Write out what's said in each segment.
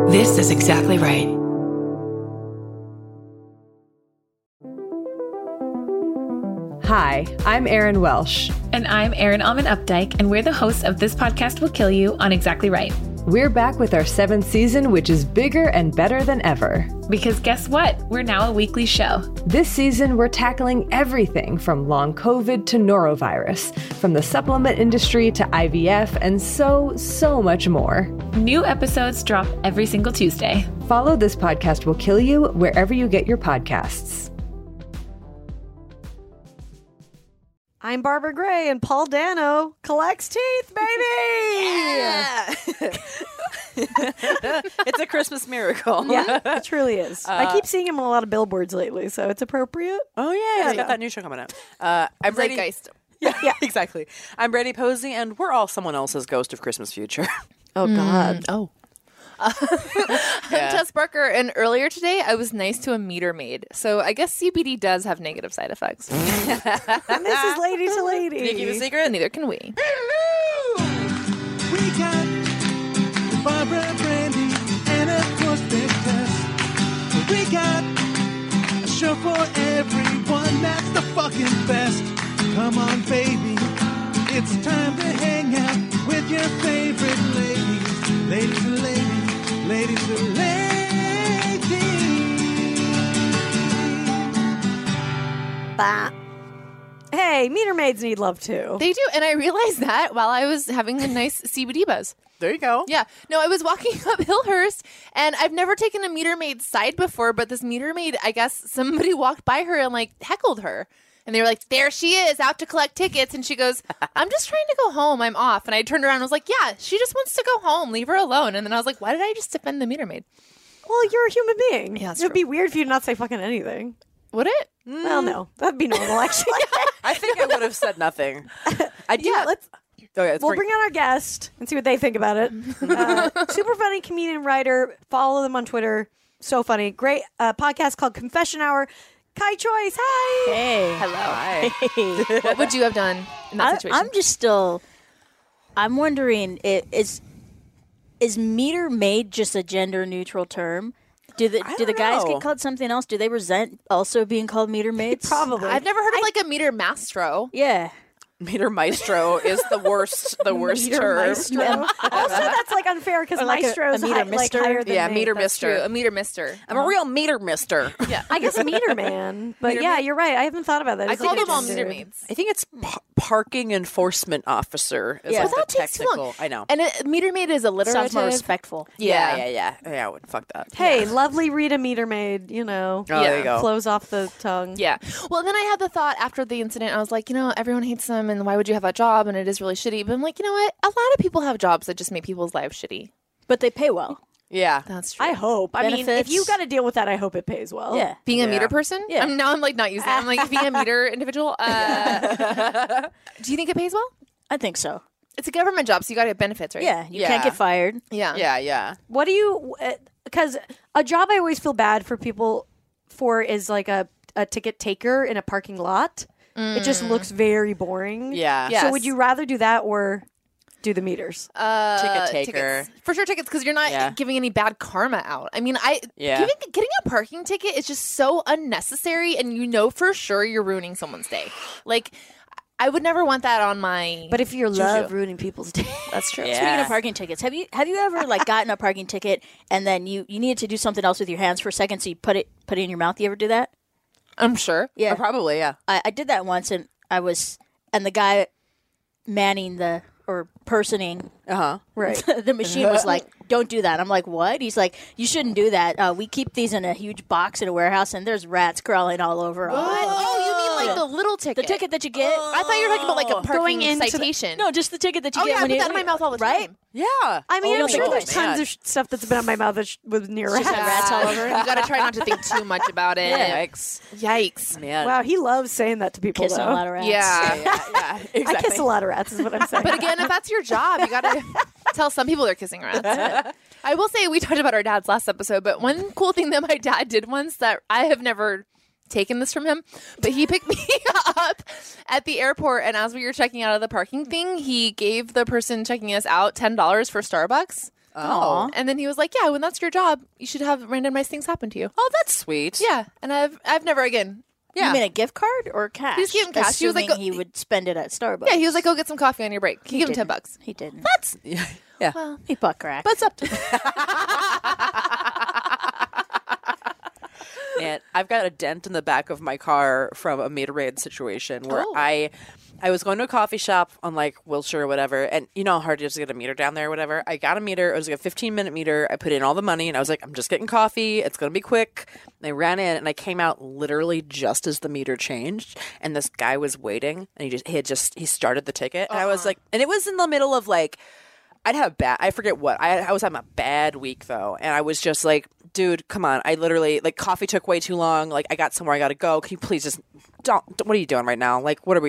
This is exactly right. Hi, I'm Erin Welsh. And I'm Erin Alman Updike, and we're the hosts of This Podcast Will Kill You on Exactly Right. We're back with our 7th season, which is bigger and better than ever. Because guess what? We're now a weekly show. This season, we're tackling everything from long COVID to norovirus, from the supplement industry to IVF, and so much more. New episodes drop every single Tuesday. Follow This Podcast Will Kill You wherever you get your podcasts. I'm Barbara Gray, and Paul Dano collects teeth, baby! Yeah. It's a Christmas miracle. Yeah, it truly is. I keep seeing him on a lot of billboards lately, so it's appropriate. Oh, yeah. He's got that new show coming out. I'm Brady. Zeitgeist. Yeah, exactly. I'm Brady Posey, and we're all someone else's ghost of Christmas future. Oh, God. Oh. I'm Tess Barker, and earlier today I was nice to a meter maid. So I guess CBD does have negative side effects. And this is Lady to Lady. Can you keep a secret? And neither can we. We got Barbara, Brandy, and of course Big Tess. We got a show for everyone that's the fucking best. Come on, baby, it's time to hang out with your favorite ladies. Ladies and ladies, ladies and ladies. Bah. Hey, meter maids need love, too. They do, and I realized that while I was having a nice CBD buzz. There you go. Yeah. No, I was walking up Hillhurst, and I've never taken a meter maid's side before, but this meter maid, I guess somebody walked by her and, heckled her. And they were like, there she is, out to collect tickets. And she goes, I'm just trying to go home. I'm off. And I turned around and was like, yeah, she just wants to go home. Leave her alone. And then I was like, why did I just defend the meter maid? Well, you're a human being. Yeah, that's It would true. be weird for you to not say fucking anything. Would it? Well, no. That'd be normal, actually. I think I would have said nothing. I do. Yeah, let's... Okay, We'll bring on our guest and see what they think about it. Super funny comedian, writer. Follow them on Twitter. So funny. Great podcast called Confession Hour. Kai Choice, hi. Hey. Hello. Hi. What would you have done in that situation? I'm just still. I'm wondering, is meter maid just a gender neutral term? Do the guys know. get called something else? Do they resent also being called meter maids? Probably. I've never heard of a meter mastro. Yeah. Meter maestro is the worst Meter term. maestro. Also, that's unfair because Or like a maestro's meter mister? higher than Yeah, maid. meter That's mister. true. A meter mister. I'm a real meter mister. Yeah. I guess meter man. But Meter yeah, man? you're right. I haven't thought about that. I It's call like them all a meter gender. maids. I think it's parking enforcement officer. Is Yeah. like Well, the that takes too technical. long. I know. And a meter maid is alliterative. Sounds more respectful. Yeah. I wouldn't fuck that. Hey, lovely Rita meter maid, Oh, there you go. flows off the tongue. Yeah. Well, then I had the thought after the incident, I was like, everyone hates them, and why would you have that job? And it is really shitty. But I'm like, you know what? A lot of people have jobs that just make people's lives shitty. But they pay well. Yeah. That's true. I hope. I mean, if Benefits. you got to deal with that, I hope it pays well. Yeah. Being a Yeah. meter person? Yeah. Now I'm not using it. I'm like, being a meter individual. Do you think it pays well? I think so. It's a government job, so you got to get benefits, right? Yeah. You Yeah. can't get fired. Yeah. Yeah. What do you? Because a job I always feel bad for people for is like a ticket taker in a parking lot. It just looks very boring. Yeah. Yeah. So Yes. would you rather do that or do the meters? Ticket taker. Tickets. For sure, tickets, because you're not Yeah. giving any bad karma out. I mean, Yeah. getting a parking ticket is just so unnecessary, and you know for sure you're ruining someone's day. Like, I would never want that on my. But if you love ruining people's day, that's true. Yeah. Speaking of parking tickets, have you ever gotten a parking ticket and then you needed to do something else with your hands for a second, so you put it in your mouth? You ever do that? I'm sure. Yeah. Oh, probably, yeah. I did that once, and the guy manning or personing right? the machine was like, don't do that. I'm like, what? He's like, you shouldn't do that. We keep these in a huge box in a warehouse, and there's rats crawling all over. What? Oh, you mean like the little ticket? The ticket that you get? I thought you were talking about like a parking citation. No, just the ticket that you Oh get yeah, I when put you that in my mouth all the right? time. Yeah. I mean, Oh, I'm sure no. there's tons of stuff that's been on my mouth that was near Just rats. had rats all over it. You got to try not to think too much about it. Yikes. Yikes. Man. Wow, he loves saying that to people. Kissing though. a lot of rats. Yeah. Yeah, exactly. I kiss a lot of rats, is what I'm saying. But again, if that's your job, you got to tell some people they're kissing rats. I will say we talked about our dads last episode, but one cool thing that my dad did once that I have never taken this from him, but he picked me up at the airport, and as we were checking out of the parking thing, he gave the person checking us out $10 for Starbucks. Oh. And then he was like, yeah, when that's your job, you should have random nice things happen to you. Oh, that's sweet. Yeah. And I've never again. Yeah. You mean a gift card or cash? He was giving cash. He was like, Assuming he would spend it at Starbucks. Yeah, he was like, go get some coffee on your break. He gave him didn't. $10. He didn't. That's yeah. Well, He butt cracked. what's up to And I've got a dent in the back of my car from a meter maid situation where I was going to a coffee shop on like Wilshire or whatever, and you know how hard it is to get a meter down there or whatever. I got a meter. It was like a 15-minute meter. I put in all the money, and I was like, I'm just getting coffee. It's going to be quick. And I ran in, and I came out literally just as the meter changed, and this guy was waiting, and he started the ticket, and I was like, and it was in the middle of like, I forget what. I was having a bad week though. And I was just like, dude, come on. I literally, like, coffee took way too long. Like, I got somewhere I got to go. Can you please just what are you doing right now? Like, what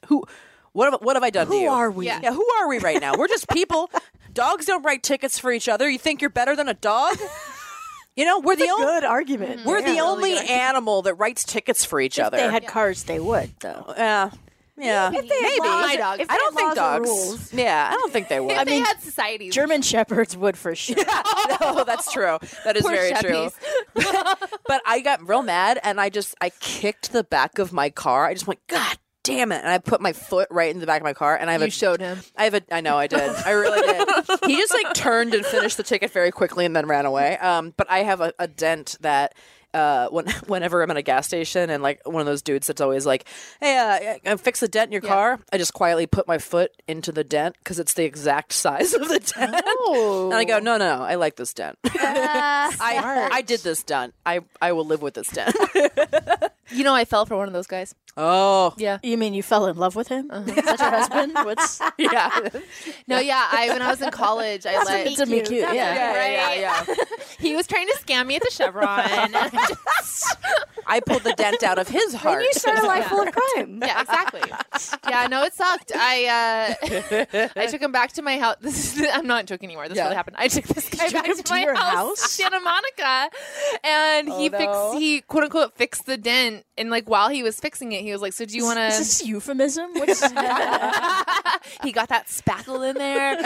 have I done to you? Who are we? Yeah, who are we right now? We're just people. Dogs don't write tickets for each other. You think you're better than a dog? You know, we're the only Good argument. we're the only animal that writes tickets for each If other. they had cars, they would, though. Yeah. If they had Maybe. laws, My dogs. if they I don't had think laws or dogs. rules. Yeah, I don't think they would. If they had societies. German Shepherds would for sure. No, that's true. That is Poor very Sheppies. true. But I got real mad, and I kicked the back of my car. I just went, God damn it! And I put my foot right in the back of my car, and You showed him. I know I did. I really did. He just like turned and finished the ticket very quickly, and then ran away. But I have a dent that. Whenever I'm at a gas station and like one of those dudes that's always like, hey, fix the dent in your car, I just quietly put my foot into the dent because it's the exact size of the dent. And I go, no, I like this dent. I did this dent. I will live with this dent. You know, I fell for one of those guys. Oh, Yeah. You mean you fell in love with him? Is that your husband? What's yeah. No, yeah. When I was in college, I let. to be cute? Yeah. Yeah. He was trying to scam me at the Chevron. I pulled the dent out of his heart. You start a life full of crime. Yeah, exactly. Yeah, no, it sucked. I took him back to my house. I'm not joking anymore. This really happened. I took this guy back to my your house, house? Santa Monica, and he quote unquote fixed the dent. And like while he was fixing it, he was like, "So do you want Is to?" this euphemism? What's He got that spackle in there,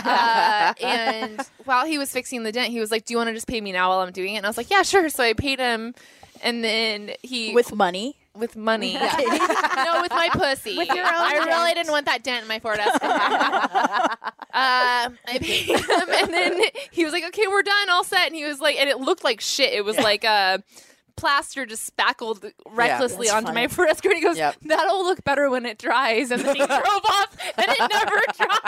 and while he was fixing the dent, he was like, "Do you want to just pay me now while I'm doing it?" And I was like, "Yeah, sure." So I paid him, and then he with money? with money. No, with my pussy. With your own I really didn't want that dent in my Ford Escort. I paid him, and then he was like, "Okay, we're done, all set." And he was like, and it looked like shit. It was like plaster just spackled recklessly that's onto funny. my Ford Escort. He goes, "That'll look better when it dries." And then he drove off, and it never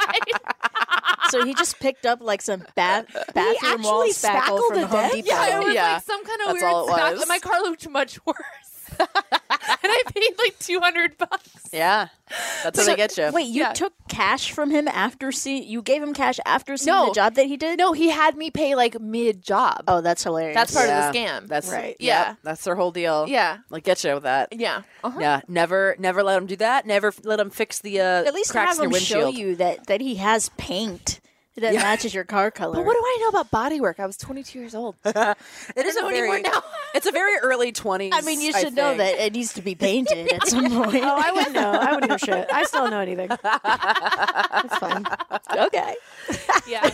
dried. So he just picked up like some bathroom actually wall spackle spackled from a Home dent? Depot. Yeah, it was Yeah. like some kind of That's weird all it spackle. was. And my car looked much worse. And I paid like $200. Yeah, that's how they get you. Wait, you Yeah. took cash from him after you gave him cash after seeing No. the job that he did? No, he had me pay like mid-job. Oh, that's hilarious. That's part Yeah. of the scam. That's Right. Yeah. That's their whole deal. Yeah. Like get you with that. Yeah. Uh-huh. Yeah, never let him do that. Never let him fix the At least cracks have in your him show windshield. you that he has paint that matches your car color. But what do I know about body work? I was 22 years old. It is a know very anymore now. it's a very early 20s. I mean, you should know think. that it needs to be painted at some point. Oh, I wouldn't know. I wouldn't know shit. I still don't know anything. It's fine. Okay. Yeah.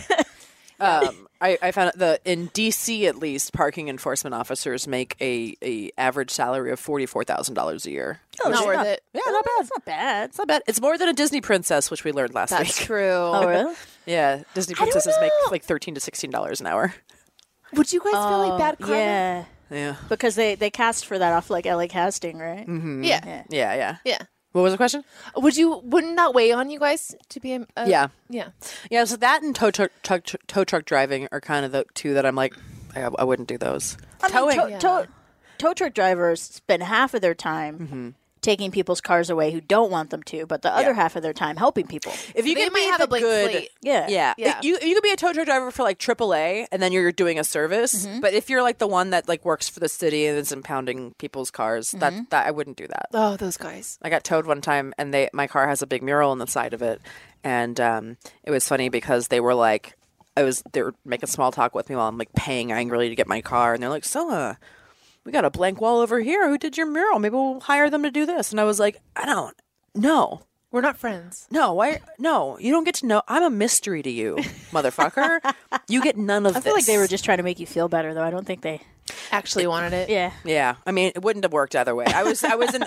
I found in DC at least, parking enforcement officers make a average salary of $44,000 a year. Not worth it. Yeah, not bad. It's not bad. It's not bad. It's more than a Disney princess, which we learned last That's week. true. Oh, really? Yeah, Disney princesses make like $13 to $16 an hour. Would you guys feel like bad karma? Yeah. Yeah, Because they cast for that off like LA Casting, right? Yeah. yeah. Yeah. What was the question? Wouldn't that weigh on you guys to be a Yeah. Yeah. Yeah, so that and tow truck driving are kind of the two that I'm like, I wouldn't do those. Towing. Tow truck drivers spend half of their time taking people's cars away who don't want them to, but the other half of their time helping people. If you They can might be have the a blank good, slate. Yeah. Yeah. You could be a tow truck driver for like AAA, and then you're doing a service. But if you're like the one that like works for the city and is impounding people's cars, that I wouldn't do that. Oh, those guys. I got towed one time, and my car has a big mural on the side of it, and it was funny because they were like, they were making small talk with me while I'm like paying angrily to get my car, and they're like, so we got a blank wall over here. Who did your mural? Maybe we'll hire them to do this. And I was like, I don't know. We're not friends. No, why? No, you don't get to know. I'm a mystery to you, motherfucker. You get none of this. I feel like they were just trying to make you feel better, though. I don't think they Actually wanted it. Yeah. Yeah, I mean, it wouldn't have worked either way. I was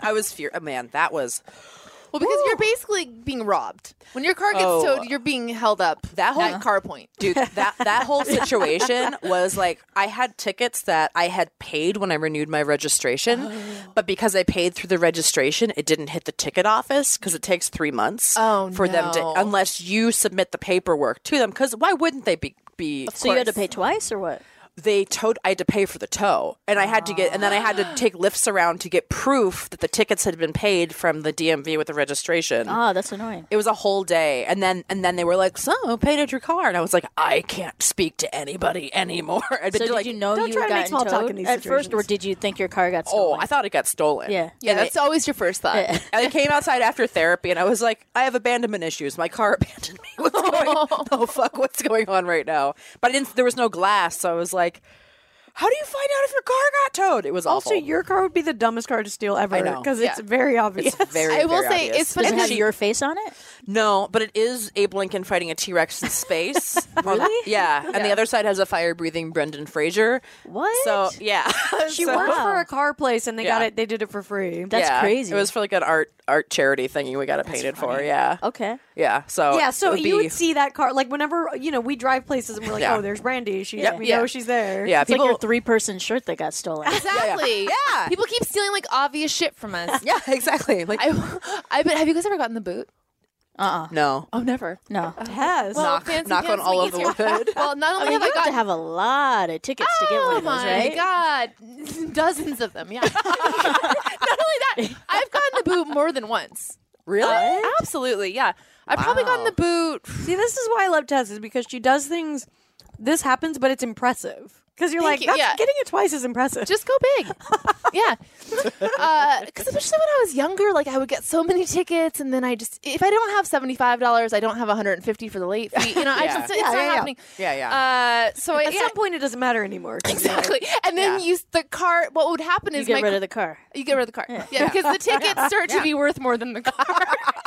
man, that was. Well, because you're basically being robbed. When your car gets towed, you're being held up. That whole- at car point. Dude, that whole situation was like, I had tickets that I had paid when I renewed my registration, but because I paid through the registration, it didn't hit the ticket office because it takes 3 months for them to, unless you submit the paperwork to them. Because why wouldn't they be? So you had to pay twice or what? They towed. I had to pay for the tow, and I had to get, and then I had to take lifts around to get proof that the tickets had been paid from the DMV with the registration. Oh, that's annoying. It was a whole day, and then they were like, "So, who paid at your car?" And I was like, "I can't speak to anybody anymore." I'd been So like, did you know don't you try to make got small talk in towed these at first, or situations. did you think your car got "Oh, stolen? I thought it got stolen." Yeah. Yeah, that's always your first thought. Yeah. And I came outside after therapy, and I was like, "I have abandonment issues. My car abandoned me. What's going? Oh fuck, what's going on right now?" But I didn't. There was no glass, so I was like, "How do you find out if your car got towed?" It was Also, awful. your car would be the dummest car to steal ever I know. because it's Yeah. very obvious. It's very. I will very say, obvious. it's funny Does it have because your face on it? No, but it is Abe Lincoln fighting a T-Rex in space. Really? Yeah, and the other side has a fire-breathing Brendan Fraser. What? So yeah, She So- worked for a car place and they got Yeah. it. They did it for free. That's yeah, crazy. It was for like an art charity thingy we got it painted for. Yeah, Okay. yeah. So Yeah, it so would you be- would see that car like whenever we drive places and we're like, Yeah. oh, there's Brandy. She, Yeah. we Yeah. know she's there. Yeah, It's like your 3-person shirt that got stolen. exactly. Yeah. People keep stealing like obvious shit from us. Yeah, exactly. Like I bet. Have you guys ever gotten the boot? no, Oh, never. No. It has. knock fancy on pants all make of the it easier. wood. Well, not I only mean, have you I have to gotten. have a lot of tickets to get one Oh of those, my right? god, dozens of them. Yeah. Not only that, I've gotten the boot more than once. Really? Absolutely, yeah. I've probably gotten the boot. See, this is why I love Tess is because she does things. This happens, but it's impressive because you're Thank like, you, that's, yeah. getting it twice is impressive. Just go big. Yeah. Because especially when I was younger, like I would get so many tickets, and then if I don't have $75, I don't have $150 for the late fee. You know, Yeah. it's not Yeah. happening. Yeah, yeah. So At some point, it doesn't matter anymore. exactly. And then the car. What would happen You is get rid of the car. you get rid of the car. Yeah, because the tickets start to be worth more than the car.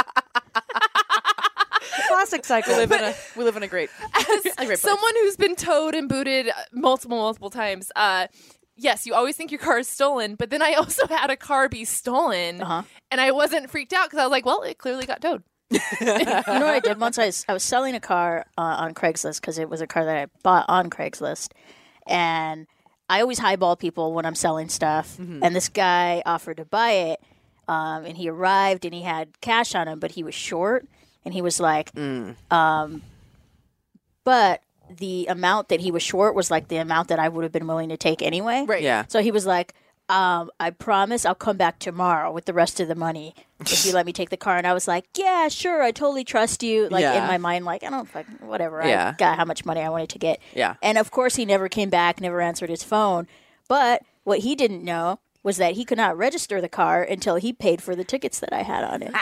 Classic cycle. We live in a great place. Someone who's been towed and booted multiple times. Yes, you always think your car is stolen, but then I also had a car be stolen, and I wasn't freaked out because I was like, well, it clearly got towed. You know what I did once? I was selling a car on Craigslist because it was a car that I bought on Craigslist, and I always highball people when I'm selling stuff. And this guy offered to buy it, and he arrived and he had cash on him, but he was short, and he was like, but the amount that he was short was like the amount that I would have been willing to take anyway. Right. Yeah. So he was like, I promise I'll come back tomorrow with the rest of the money if you let me take the car. And I was like, yeah, sure. I totally trust you. Like Yeah. in my mind, like, I don't fucking, whatever. Yeah. I got how much money I wanted to get. Yeah. And of course he never came back, never answered his phone. But what he didn't know was that he could not register the car until he paid for the tickets that I had on it.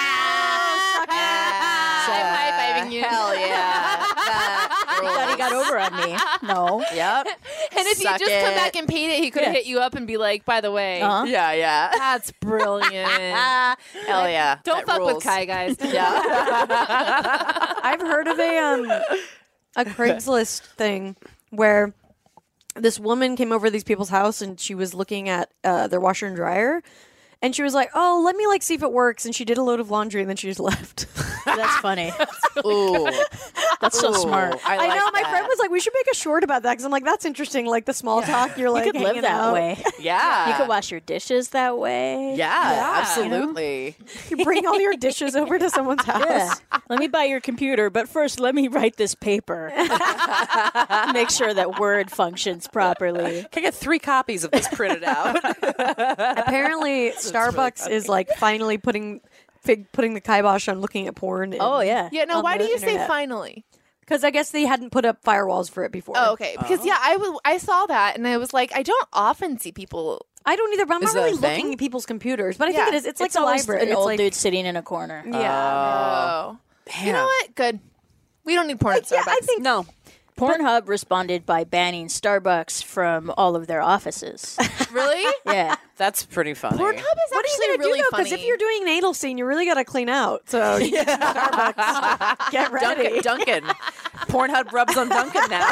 I'm high-fiving you. Hell yeah. He thought he got over on me. No. Yep. And if Suck you just come it. back and paid it, he could have Yeah. hit you up and be like, by the way, Uh-huh. Yeah, yeah. that's brilliant. Hell yeah. Don't That fuck rules. with Kai, guys. Yeah. I've heard of a Craigslist thing where this woman came over to these people's house and she was looking at their washer and dryer. And she was like, oh, let me see if it works. And she did a load of laundry and then she just left. That's funny. Ooh. That's so Ooh, smart. I I like know. My that. friend was like, we should make a short about that. Because I'm like, that's interesting. Like the small talk. You're like, You could live hanging that out. way. Yeah. You could wash your dishes that way. Yeah, absolutely. You bring all your dishes over to someone's house. Yeah. Let me buy your computer, but first let me write this paper. Make sure that Word functions properly. Can I get 3 copies of this printed out? Apparently, Starbucks is like finally putting the kibosh on looking at porn. Oh, yeah. Yeah, no, On why the do you say internet. finally? Because I guess they hadn't put up firewalls for it before. Oh, okay. Because, yeah, I saw that and I was like, I don't often see people. I don't either, but I'm Is not that really a thing? looking at people's computers. But I Yeah. think it is. It's like It's a always library. an It's old like, dude sitting in a corner. yeah. Oh. You know what? Good. We don't need porn at Starbucks. Yeah, I think No. Pornhub responded by banning Starbucks from all of their offices. Really? Yeah. That's pretty funny. Pornhub is What are you actually gonna really do though? funny. Because if you're doing an anal scene, you really got to clean out. So you get some Starbucks. Get ready. Duncan. Pornhub rubs on Duncan now.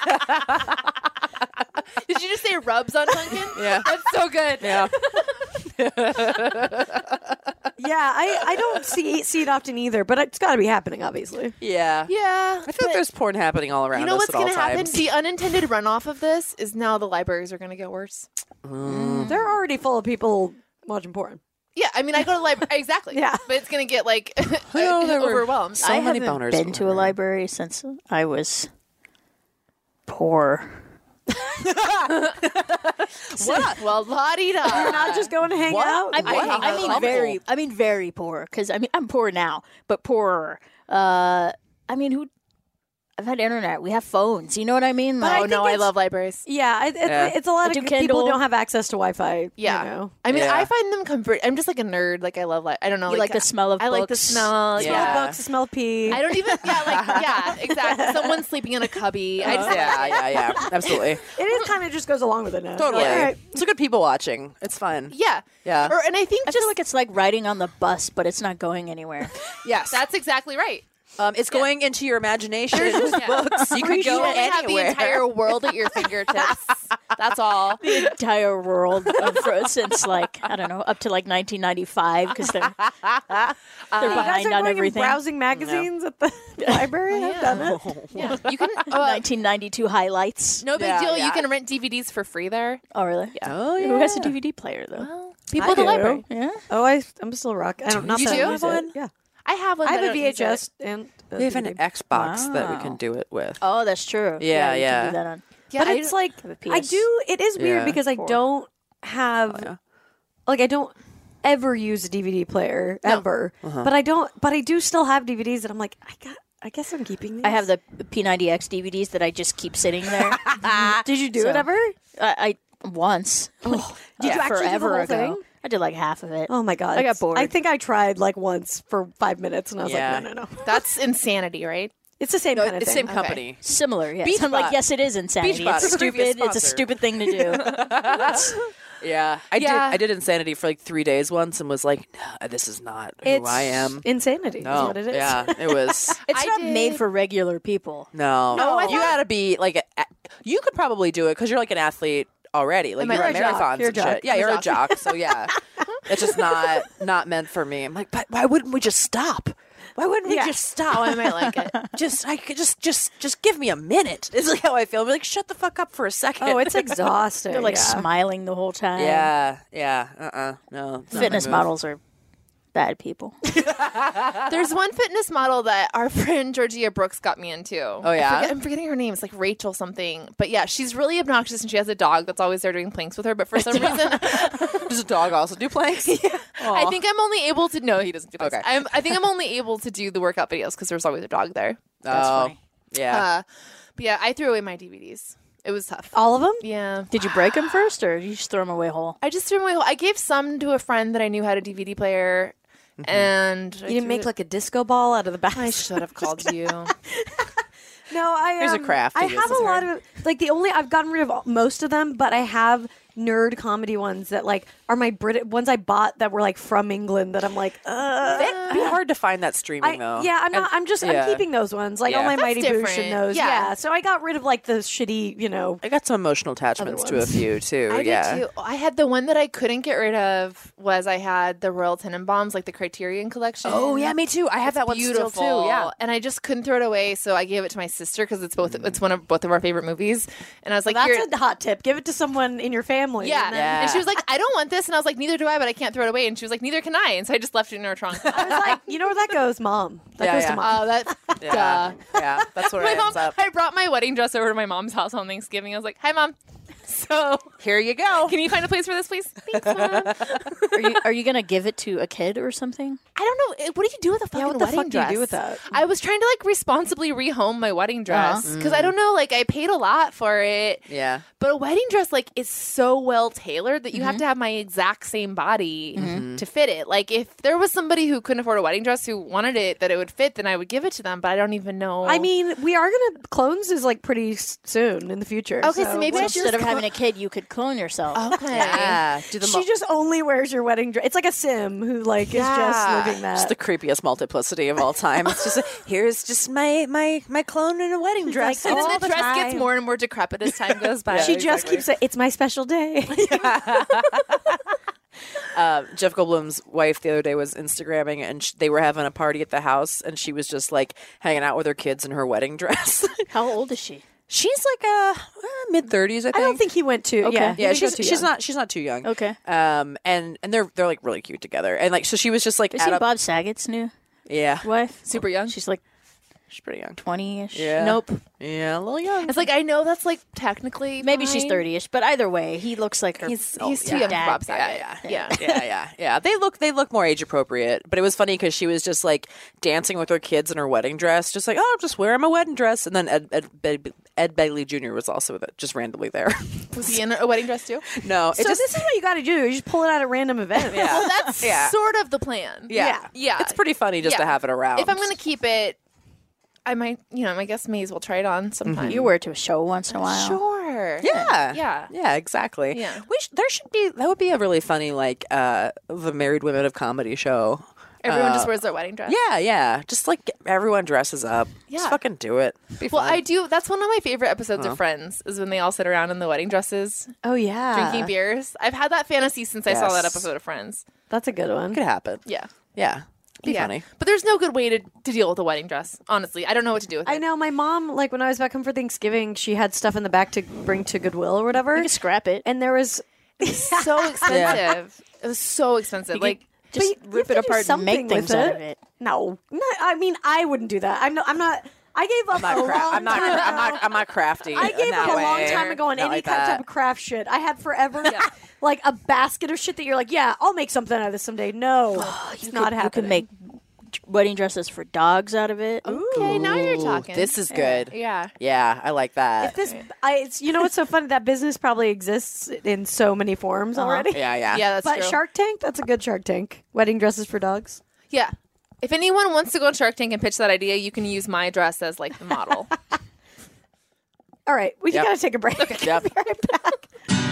Did you just say rubs on Duncan? Yeah. That's so good. Yeah. Yeah, I don't see it often either, but it's got to be happening, obviously. Yeah. Yeah. I feel like there's porn happening all around You know us what's at all going to happen? times. The unintended runoff of this is now the libraries are going to get worse. They're already full of people watching porn. Yeah, I mean, I go to the library. Exactly. Yeah. But it's going to get, like, know there were overwhelmed. so I many haven't boners been to a going. library since I was poor. Well, la-di-da. You're not just going to hang out. I mean very poor, because I mean I'm poor now, but poorer. I've had internet. We have phones. You know what I mean? But I Oh, think no, I it's- love libraries. Yeah, it's a lot I of do people Kindle. who don't have access to Wi-Fi. Yeah. You know? I mean, Yeah. I find them comfort. I'm just like a nerd. Like, I love, I don't know. You like the smell of I like the books. smell. Yeah. Yeah. Books, smell of pee. I don't even, yeah, exactly. Someone sleeping in a cubby. I just, Yeah. Absolutely. It is kind of just goes along with it now. Totally. Like, all right. It's a good people watching. It's fun. yeah. Yeah. And I think I feel like it's like riding on the bus, but it's not going anywhere. Yes. that's exactly right. It's going into your imagination. Yeah. Books. You could You go only have the anywhere. entire world at your fingertips. That's all. The entire world since like I don't know up to like 1995 because they're You guys behind are on going and everything. browsing magazines at the library. I've done it. Yeah. You can, 1992 highlights. no big Yeah, deal. yeah. You can rent DVDs for free there. Oh really? Oh, yeah. Who has a DVD player though? People I at the do. library. Yeah. Oh, I'm still rock. I don't. Not You that I do use have it. one? Yeah, I have one. I have but a don't use it. VHS and a We have an DVD. Xbox that we Wow. can do it with. Oh, that's true. Yeah, you yeah. Can do that on. Yeah, But I it's like have a I PS. do. It is weird Yeah. because I don't have yeah. like I don't ever use a DVD player ever. Uh-huh. But I do still have DVDs that I'm like I guess I'm keeping these. I have the P90X DVDs that I just keep sitting there. Did you do So- it ever? I once. Did you actually do the forever whole ago. thing? I did like half of it. Oh my god! I got bored. I think I tried like once for 5 minutes, and I was Yeah. like, no. That's insanity, right? It's the same kind of It's thing. same company. Similar, yes. I'm Beachbody. like, yes, it is insanity. Beachbody. It's stupid. Previous It's a sponsor. stupid thing to do. Yeah. Yeah. I did Insanity for like 3 days once and was like, nah, this is not who It's I am. insanity. Is No. what it is. Yeah. It was. It's I not did- made for regular people. No. No, I You thought- gotta be like, you could probably do it because you're like an athlete already. Like Am I- you run You're a jock. marathons You're a and jock. shit. Yeah, I'm a you're a jock. jock. So yeah. It's just not meant for me. I'm like, but why wouldn't we just stop? Why wouldn't we Yeah. just stop? Oh, I might like it. Just give me a minute. It's like how I feel. I'm like, shut the fuck up for a second. Oh, it's exhausting. They're like yeah. smiling the whole time. yeah. No. it's not my Fitness move. models are bad people. There's one fitness model that our friend Georgia Brooks got me into. Oh yeah? I'm forgetting her name. It's like Rachel something. But yeah, she's really obnoxious and she has a dog that's always there doing planks with her. But for some reason, Does a dog also do planks? I think I'm only able to. No, he doesn't do planks. Okay. I think I'm only able to do the workout videos because there's always a dog there. That's funny. Yeah. But yeah, I threw away my DVDs. It was tough. All of them? Yeah. Did you break them first, or did you just throw them away whole? I just threw them away. I gave some to a friend that I knew had a DVD player. And You didn't make like a disco ball out of the back. I should have called you. No, I Here's a craft I he have uses a lot of like I've gotten rid of most of them, but I have nerd comedy ones that like are my ones I bought that were like from England that I'm like, It'd be hard to find that streaming though. I'm keeping those ones like all Yeah. my That's Mighty Boosh different. and those. Yeah. Yeah. So I got rid of like the shitty, I got some emotional attachments Other to a ones. few too. I yeah. did too. I had the one that I couldn't get rid of was I had the Royal Tenenbaums, like the Criterion collection. Oh yeah, me too. I have that one Beautiful. still too. Yeah. And I just couldn't throw it away, so I gave it to my sister because it's one of both of our favorite movies. And I was like, that's "Here." a hot tip. Give it to someone in your family. Yeah. And then- Yeah. And she was like, I don't want this. And I was like, neither do I, but I can't throw it away. And she was like, neither can I. And so I just left it in her trunk. I was like, you know where that goes, Mom. That Yeah, goes yeah. to Mom. Oh, that. Yeah. Yeah. That's where My it mom, ends up. I brought my wedding dress over to my mom's house on Thanksgiving. I was like, hi, Mom. So Here you go. can you find a place for this, please? Thanks, Mom. Are you gonna give it to a kid or something? I don't know. What do you do with a fucking what the wedding fuck do you dress? do with that? I was trying to like responsibly rehome my wedding dress because I don't know. Like I paid a lot for it. Yeah. But a wedding dress, like, is so well tailored that you have to have my exact same body to fit it. Like, if there was somebody who couldn't afford a wedding dress who wanted it that it would fit, then I would give it to them. But I don't even know. I mean, we are gonna clones is like pretty soon in the future. Okay, so maybe So I instead of having a kid, you could clone yourself. okay. Yeah. Do the she just only wears your wedding dress. It's like a sim who like is just living that. Just the creepiest multiplicity of all time. It's just here's just my clone in a wedding dress. And then all the dress time. gets more and more decrepit as time goes by. she just keeps saying, "It's my special day." Jeff Goldblum's wife the other day was Instagramming, and they were having a party at the house, and she was just like hanging out with her kids in her wedding dress. How old is she? She's like mid-30s, I think. I don't think he went to. Okay. Yeah, Yeah, he didn't go too young. she's not too young. Okay. And they're like really cute together, and like so she was just like Is at she a, Bob Saget's new yeah, wife? super young. She's like she's pretty young. 20-ish. Yeah. Nope. Yeah, a little young. It's like I know that's like technically Maybe she's fine. 30-ish, but either way, he looks like her. He's too young for dad. Bob Saget. Yeah. They look more age appropriate, but it was funny because she was just like dancing with her kids in her wedding dress, just like, oh, just wear my wedding dress. And then Ed Begley Jr. was also with it, just randomly there. Was he in a wedding dress too? No, it So just this is what you got to do. You just pull it out at random events. yeah, Well, that's sort of the plan. yeah, Yeah. It's pretty funny just to Yeah. have it around. If I'm going to keep it, I might, I guess may as well try it on sometime. You wear it to a show once in a while. Sure. yeah, exactly. Yeah. There should be that would be a really funny like the Married Women of Comedy show. Everyone just wears their wedding dress. Yeah, just like everyone dresses up. Just Yeah. fucking do it. Be Well, fun. I do. That's one of my favorite episodes of Friends is when they all sit around in the wedding dresses Oh yeah, drinking beers. I've had that fantasy since I saw that Yes. episode of Friends. That's a good one. Could happen. Yeah. Yeah, be yeah. funny. But there's no good way to deal with a wedding dress, honestly. I don't know what to do with it. I know my mom, like when I was back home for Thanksgiving, she had stuff in the back to bring to Goodwill or whatever, You can scrap it. and there was So expensive. It was so expensive. Like, Just you rip have it to do apart and make something things with out it. of it. No, I mean I wouldn't do that. I'm not. I gave up a long time. I'm not crafty. I gave in up that a long way. time ago on Not any like type that. of craft shit. I had forever like a basket of shit that you're like, yeah, I'll make something out of this someday. No, it's not You happening. can make wedding dresses for dogs out of it. okay, now you're talking. This is good. Yeah. Yeah, I like that. If this, it's you know what's so funny? That business probably exists in so many forms already. Yeah. Yeah, that's But true. Shark Tank, that's a good Shark Tank. Wedding dresses for dogs. Yeah. If anyone wants to go on Shark Tank and pitch that idea, you can use my dress as like the model. All right, we Yep. gotta take a break. Yep. Be right back.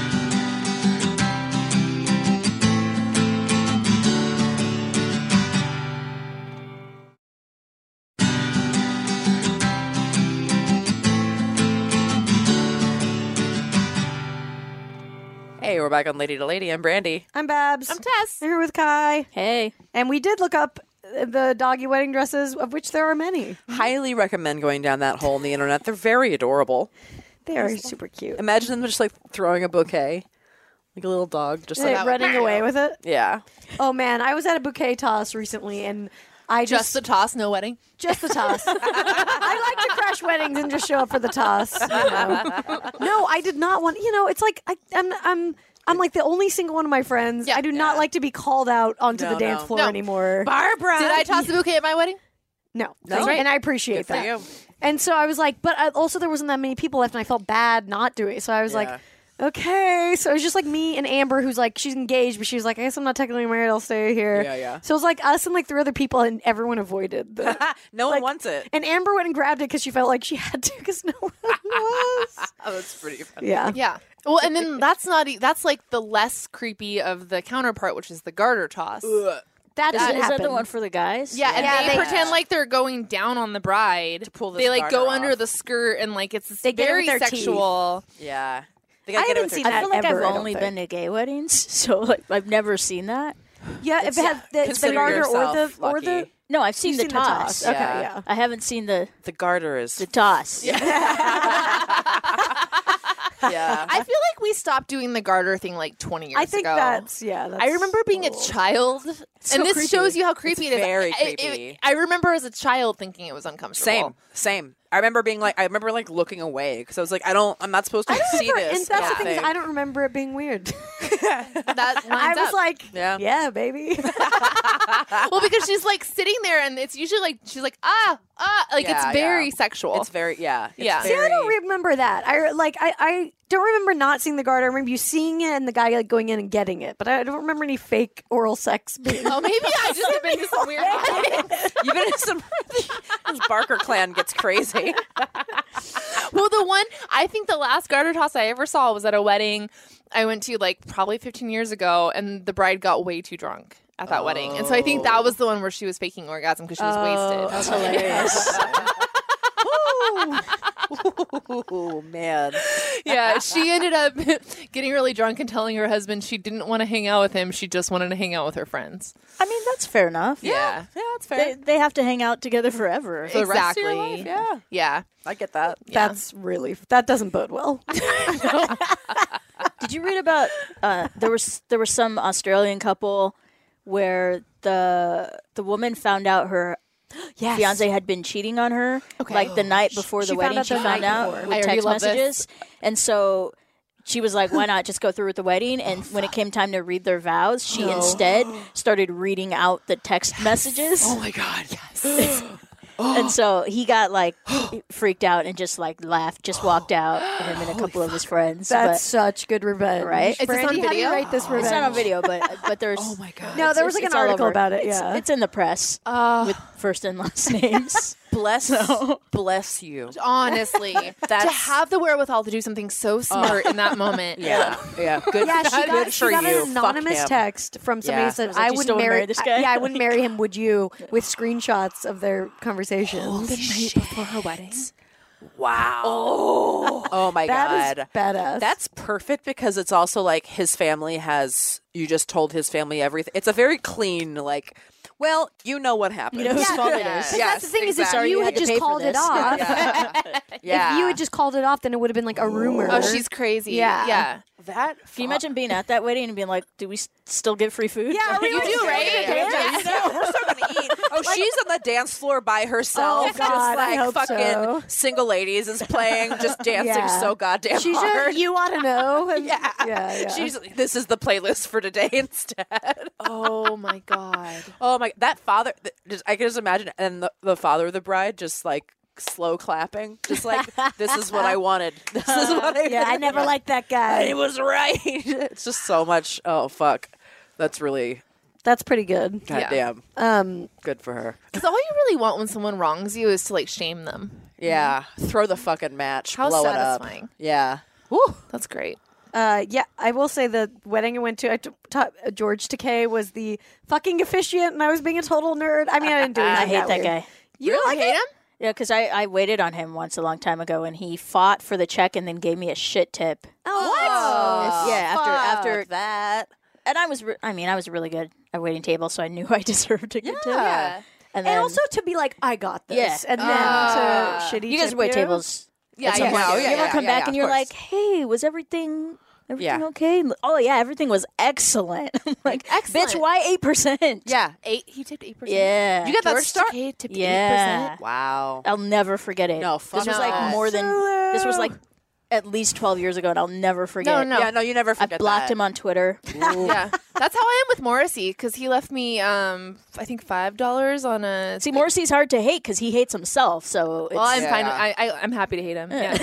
Hey, we're back on Lady to Lady. I'm Brandy. I'm Babs. I'm Tess. I'm here with Kai, Hey, and we did look up the doggy wedding dresses, of which there are many. Highly recommend going down that hole in the internet. They're very adorable. They are super cute. Imagine them just like throwing a bouquet, like a little dog, just Like like running away with it. yeah. Oh man, I was at a bouquet toss recently, and I Just the toss, no wedding. Just the toss. I like to crash weddings and just show up for the toss. You know. No, I did not want. You know, it's like I'm like the only single one of my friends. Yeah. I do not like to be called out onto No, the dance no. floor No. anymore. Barbara, Did I toss the bouquet at my wedding? No, That's right. and I appreciate Good for that. you. And so I was like, but also there wasn't that many people left, and I felt bad not doing it. So I was like, okay. So it was just like me and Amber, who's like, she's engaged, but she's like, I guess I'm not technically married. I'll stay here. Yeah. So it was like us and like 3 other people, and everyone avoided. No one like- wants it. And Amber went and grabbed it because she felt like she had to because no one was. Oh, that's pretty funny. Yeah. Yeah. Well, and then that's not. That's like the less creepy of the counterpart, which is the garter toss. That is doesn't that happen. the one for the guys? Yeah, and Yeah, they they- pretend like they're going down on the bride. To pull this they like go garter under off. the skirt and like it's They get it very with their sexual. Yeah. They I gotta get it haven't with seen their I that feel like ever, I I've don't only think. been to gay weddings, so like I've never seen that. Yeah, if it had it's the Consider garter or yourself the lucky. No, I've seen you've the seen toss. the toss. Okay, Yeah. yeah. I haven't seen the The garter is toss. yeah. I feel like we stopped doing the garter thing like 20 years ago. I think that's I remember being a child, and this shows you how creepy it is. very creepy. I remember as a child thinking it was uncomfortable. Same. I remember being like, looking away because I was like, I'm not supposed to see this. And that's the thing is I don't remember it being weird. That I was like, yeah, baby. well, because she's like sitting there, and it's usually like she's like like it's very sexual. It's very Yeah. See, I don't remember that. I don't remember not seeing the garter. I remember you seeing it and the guy like going in and getting it, but I don't remember any fake oral sex being. Oh, maybe I just have been to some weird weddings. You've been in some. This Barker clan gets crazy. Well, I think the last garter toss I ever saw was at a wedding I went to like probably 15 years ago, and the bride got way too drunk at that wedding. And so I think that was the one where she was faking orgasm because she was wasted. That's hilarious. Oh man. Yeah, she ended up getting really drunk and telling her husband she didn't want to hang out with him. She just wanted to hang out with her friends. I mean, that's fair enough. Yeah, that's fair. They have to hang out together forever. For the rest of your Exactly. life. Yeah. I get that. That doesn't bode well. Did you read about there was some Australian couple where the woman found out her fiance had been cheating on her like the night before the wedding. She found out I with already text love this. messages, and so she was like, "Why not just go through with the wedding?" And when it came time to read their vows, she instead started reading out the text messages. Oh my god. Yes. And so he got like freaked out and just like laughed, just walked out, him and a couple of his friends. That's such good revenge, Right? Is this Brandy, on how do you video? rate this revenge? It's not on video, but there's Oh my god. No, there was like an it's all article over. about it. It's- Yeah, it's in the press with first and last names. Bless you. Honestly, to have the wherewithal to do something so smart in that moment. Yeah. Good. yeah. She got for you. an anonymous Fuck him. text from somebody Yeah. that said, Was like, "I "You would still wanna marry this guy?" Yeah, I wouldn't marry him. Would you?" With screenshots of their conversations. The night before her wedding. Wow. Oh my That god. is badass. That's perfect because it's also like his family you just told his family everything. It's a very clean, like, well, you know what happened. You know whose fault it Yeah. is. That's the thing is, if Sorry you you had had to just pay for called it this. off, Yeah. if you had just called it off, then it would have been like a rumor. Oh, she's crazy. Yeah. Yeah. that. Can you imagine being at that wedding and being like, "Do we still get free food?" Yeah, You do, right? We're still gonna eat. Oh, she's on the dance floor by herself. Oh, God, just I like hope fucking so. single ladies is playing, just dancing Yeah. so goddamn She's hard. you ought to know. And- Yeah. yeah. This is the playlist for today instead. Oh my god. Oh my! That father, I can just imagine, and the father of the bride just like slow clapping, just like this is what I wanted. This is what I. Yeah, I never liked that guy. It was right. It's just so much. Oh fuck, that's really That's pretty good. goddamn Um, good for her. Because all you really want when someone wrongs you is to like shame them. Yeah, throw the fucking match. How blow satisfying. it up. Yeah. That's great. yeah, I will say the wedding I went to, George Takei was the fucking officiant, and I was being a total nerd. I mean, I didn't do anything. I hate that weird. guy. You like hate it? him? Yeah, because I waited on him once a long time ago, and he fought for the check and then gave me a shit tip. Oh, Yeah, after that. and I was really good at waiting tables, so I knew I deserved a good tip. Yeah. And then And also to be like, I got this, Yeah. and then to shitty. you guys tip wait tables. Yeah, at some yeah, point. yeah, You yeah, ever yeah, come yeah, back yeah, and of you're course. like, "Hey, was everything Yeah. okay?" Oh yeah, everything was excellent. I'm like, Excellent. bitch, why 8%? Yeah. He tipped 8%. Yeah. You got that George start? Takei Tipped Yeah. 8%. Wow. I'll never forget it. No, this fuck was like no. more than this was like at least 12 years ago, and I'll never forget. No. Yeah, no, you never I forget blocked that. him on Twitter. Yeah. That's how I am with Morrissey because he left me, I think, $5 on a. See, Morrissey's hard to hate because he hates himself. So it's, Well, I'm Yeah. fine. I'm happy to hate him. Yeah.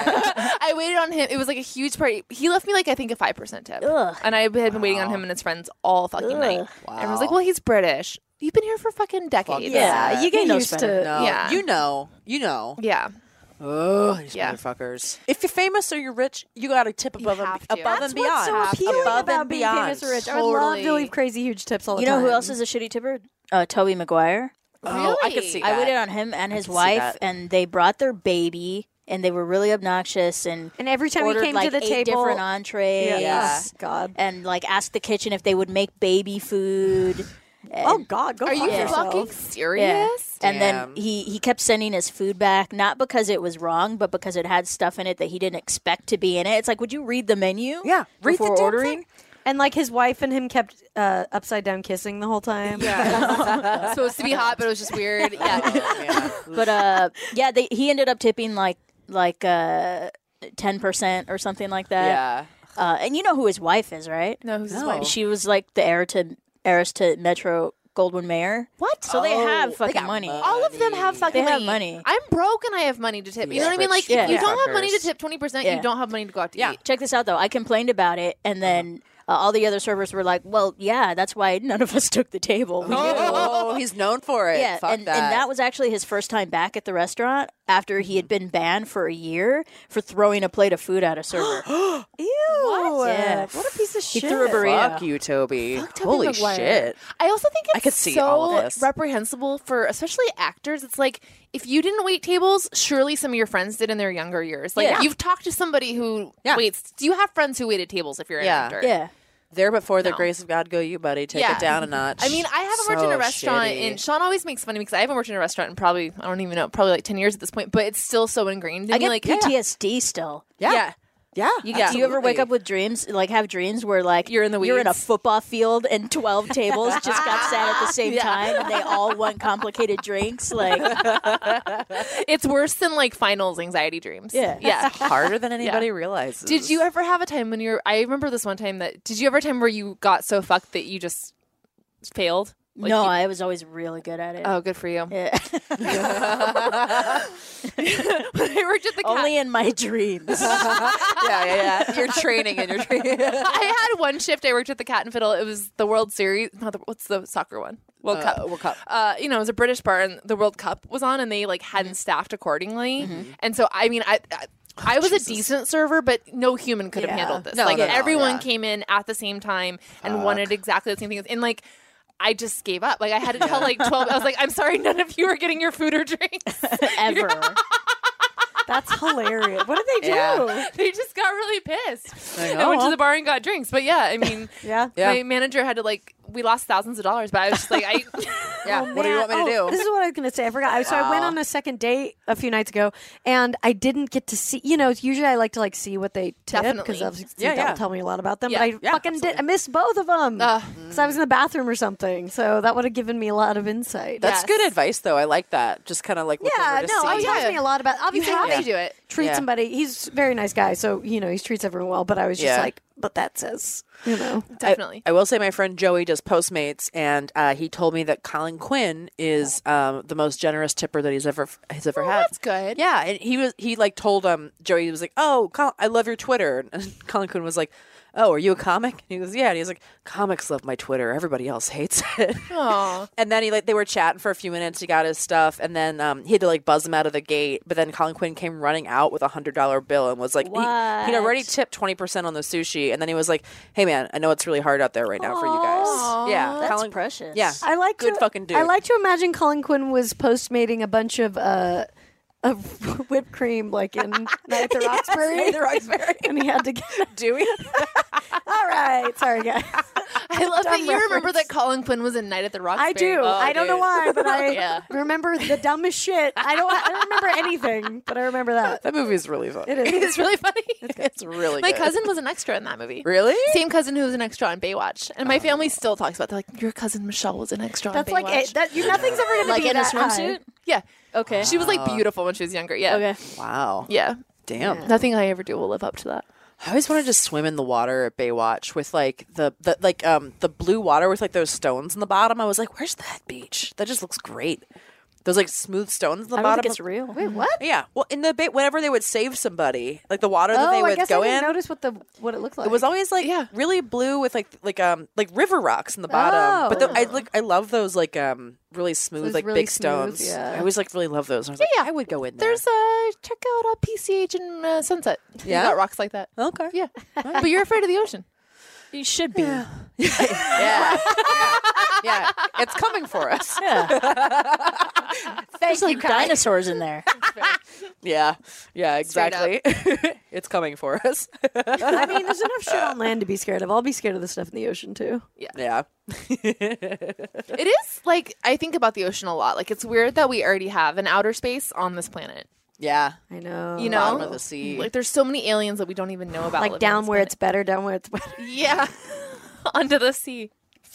I waited on him. It was like a huge party. He left me like I think a 5% tip, Ugh. and I had been waiting on him and his friends all fucking night. Ugh. And I was like, "Well, he's British. You've been here for fucking decades." yeah, you get He knows used better. to. No. Yeah. You know. Yeah. Oh, these Yeah. motherfuckers. If you're famous or you're rich, you got to tip above and, have to. above That's and beyond. what's so appealing above about and being beyond. famous or rich. I would love to Totally. leave crazy huge tips all the You time. know who else is a shitty tipper? Toby Maguire. Oh, I could Really? see I that. waited on him and his can see wife, that. and they brought their baby, and they were really obnoxious and And every time he ordered came like to the 8 table, different entrees. Yeah. Oh, God. And like asked the kitchen if they would make baby food. Oh God, go Are you fuck yourself. fucking serious? And then he kept sending his food back, not because it was wrong, but because it had stuff in it that he didn't expect to be in it. It's like, would you read the menu? Yeah, read the before damn ordering. thing. And like his wife and him kept upside down kissing the whole time. Yeah. Supposed to be hot, but it was just weird. Yeah. But he ended up tipping like 10% or something like that. Yeah. And you know who his wife is, right? No, who's his wife? She was like the heiress to Metro Goldwyn Mayer. What? So they have fucking got money. All of them have fucking They have money. money. I'm broke and I have money to tip. You know what I mean? Like, Yeah. if you don't have money to Fuckers. tip 20%, Yeah. you don't have money to go out to eat. Check this out, though. I complained about it, and then all the other servers were like, well, yeah, that's why none of us took the table. We knew. Oh, he's known for it. Yeah, Fuck and that was actually his first time back at the restaurant after he had been banned for a year for throwing a plate of food at a server. Ew. Yeah. What a piece of He shit. threw a burrito. Fuck you, Toby. Toby Holy Maguire. shit. I also think it's could see so all of this. reprehensible for especially actors. It's like if you didn't wait tables, surely some of your friends did in their younger years. Like Yeah. you've talked to somebody who waits. Do you have friends who waited tables if you're an Yeah. actor? Yeah. There before the No. grace of God go you, buddy. Take Yeah. it down a notch. I mean, I haven't worked in a restaunt, and Sean always makes fun of me because I haven't worked in a restaurant in probably, I don't even know, probably like 10 years at this point, but it's still so ingrained in I me. get Like, PTSD still. Yeah. Yeah. Do you ever wake up with dreams, like have dreams where like You're in the you're in a weeds. football field and 12 tables just got sat at the same time and they all want complicated drinks? Like, it's worse than like finals anxiety dreams. Yeah. Yeah. Harder than anybody realizes. Did you ever have a time when you're, I remember this one time did you ever have a time where you got so fucked that you just failed? Like no, you- I was always really good at it. Oh, good for you. Yeah. When I worked at the Only in my dreams. Yeah. You're training and you're training. I had one shift. I worked at the Cat and Fiddle. It was the World Series. What's the soccer one? World Cup. World Cup. It was a British bar, and the World Cup was on, and they like hadn't staffed accordingly. And so, I mean, I was a decent server, but no human could have handled this. No, like no, no, everyone yeah. came in at the same time and wanted exactly the same things. And like, I just gave up. Like I had to tell like 12. I was like, I'm sorry, none of you are getting your food or drinks. Ever. That's hilarious. What did they do? Yeah. They just got really pissed. I I went to know. the bar and got drinks. But yeah, I mean, Yeah. my manager had to like, we lost thousands of dollars, but I was just like, Yeah. What do you want me to do? This is what I was going to say. I forgot. So I went on a second date a few nights ago, and I didn't get to see. Usually I like to like see what they tip Definitely. because obviously Yeah, that'll yeah. tell me a lot about them. Yeah. But I Yeah, fucking did. I missed both of them because I was in the bathroom or something. So that would have given me a lot of insight. That's Yes. good advice, though. I like that. Just kind of like look yeah, over to no, see. it tells me a lot about. you Obviously, have they to do it. treat Yeah. somebody. He's a very nice guy, so he treats everyone well. But I was just Yeah. like, but that says, Definitely. I will say my friend Joey does Postmates, and he told me that Colin Quinn is the most generous tipper that he's ever had. That's good. Yeah, and he like told Joey, he was like, "Oh, Colin, I love your Twitter," and Colin Quinn was like, "Oh, are you a comic?" And he goes, "Yeah." And he was like, "Comics love my Twitter. Everybody else hates it." Aw. And then they were chatting for a few minutes. He got his stuff, and then he had to like buzz him out of the gate. But then Colin Quinn came running out with $100 bill and was like, he'd already tipped 20% on the sushi, and then he was like, "Hey man, I know it's really hard out there right now for you guys." Yeah, That's Colin, precious. Yeah, I like good to, fucking dude. I like to imagine Colin Quinn was postmating a bunch of whipped cream, like in Night at the Roxbury. the Roxbury. And he had to get. Dewey. All right, sorry guys. I love that Dumb you remember reference. that Colin Quinn was in Night at the Roxbury. I do. Oh, I don't know dude. why, but I Yeah. remember the dumbest shit. I don't remember anything, but I remember that. That movie is really fun. It is. It's really funny. It's really My good. cousin was an extra in that movie. Really? Same cousin who was an extra on Baywatch. And my family still talks about that. Like, your cousin Michelle was an extra That's on like Baywatch. nothing's ever gonna Like be in a that high. swimsuit? Yeah. Okay. She was like beautiful when she was younger. Yeah. Okay. Wow. Yeah. Damn. Nothing I ever do will live up to that. I always wanted to swim in the water at Baywatch with like the blue water with like those stones in the bottom. I was like, where's that beach? That just looks great. Those like smooth stones in the I don't bottom. think it's real. Wait, what? Yeah. Well, in the whenever they would save somebody, like the water that Oh, they I would guess go I didn't in. notice what it looked like. It was always like really blue with like river rocks in the bottom. But I love those like really smooth Those like really big stones. smooth, yeah. I always like really love those. And I was like, I would go in there. There's check out PCH in Sunset. Yeah? You got rocks like that. Okay. Yeah. But you're afraid of the ocean. You should be. Yeah. Yeah. It's coming for us. There's like dinosaurs in there. Yeah. Yeah, exactly. It's coming for us. I mean, there's enough shit on land to be scared of. I'll be scared of the stuff in the ocean too. Yeah. It is like I think about the ocean a lot. Like it's weird that we already have an outer space on this planet. Yeah. I know. You know, Bottom of the sea. like there's so many aliens that we don't even know about. like living on down this where planet. it's better, down where it's better. Yeah, under the sea.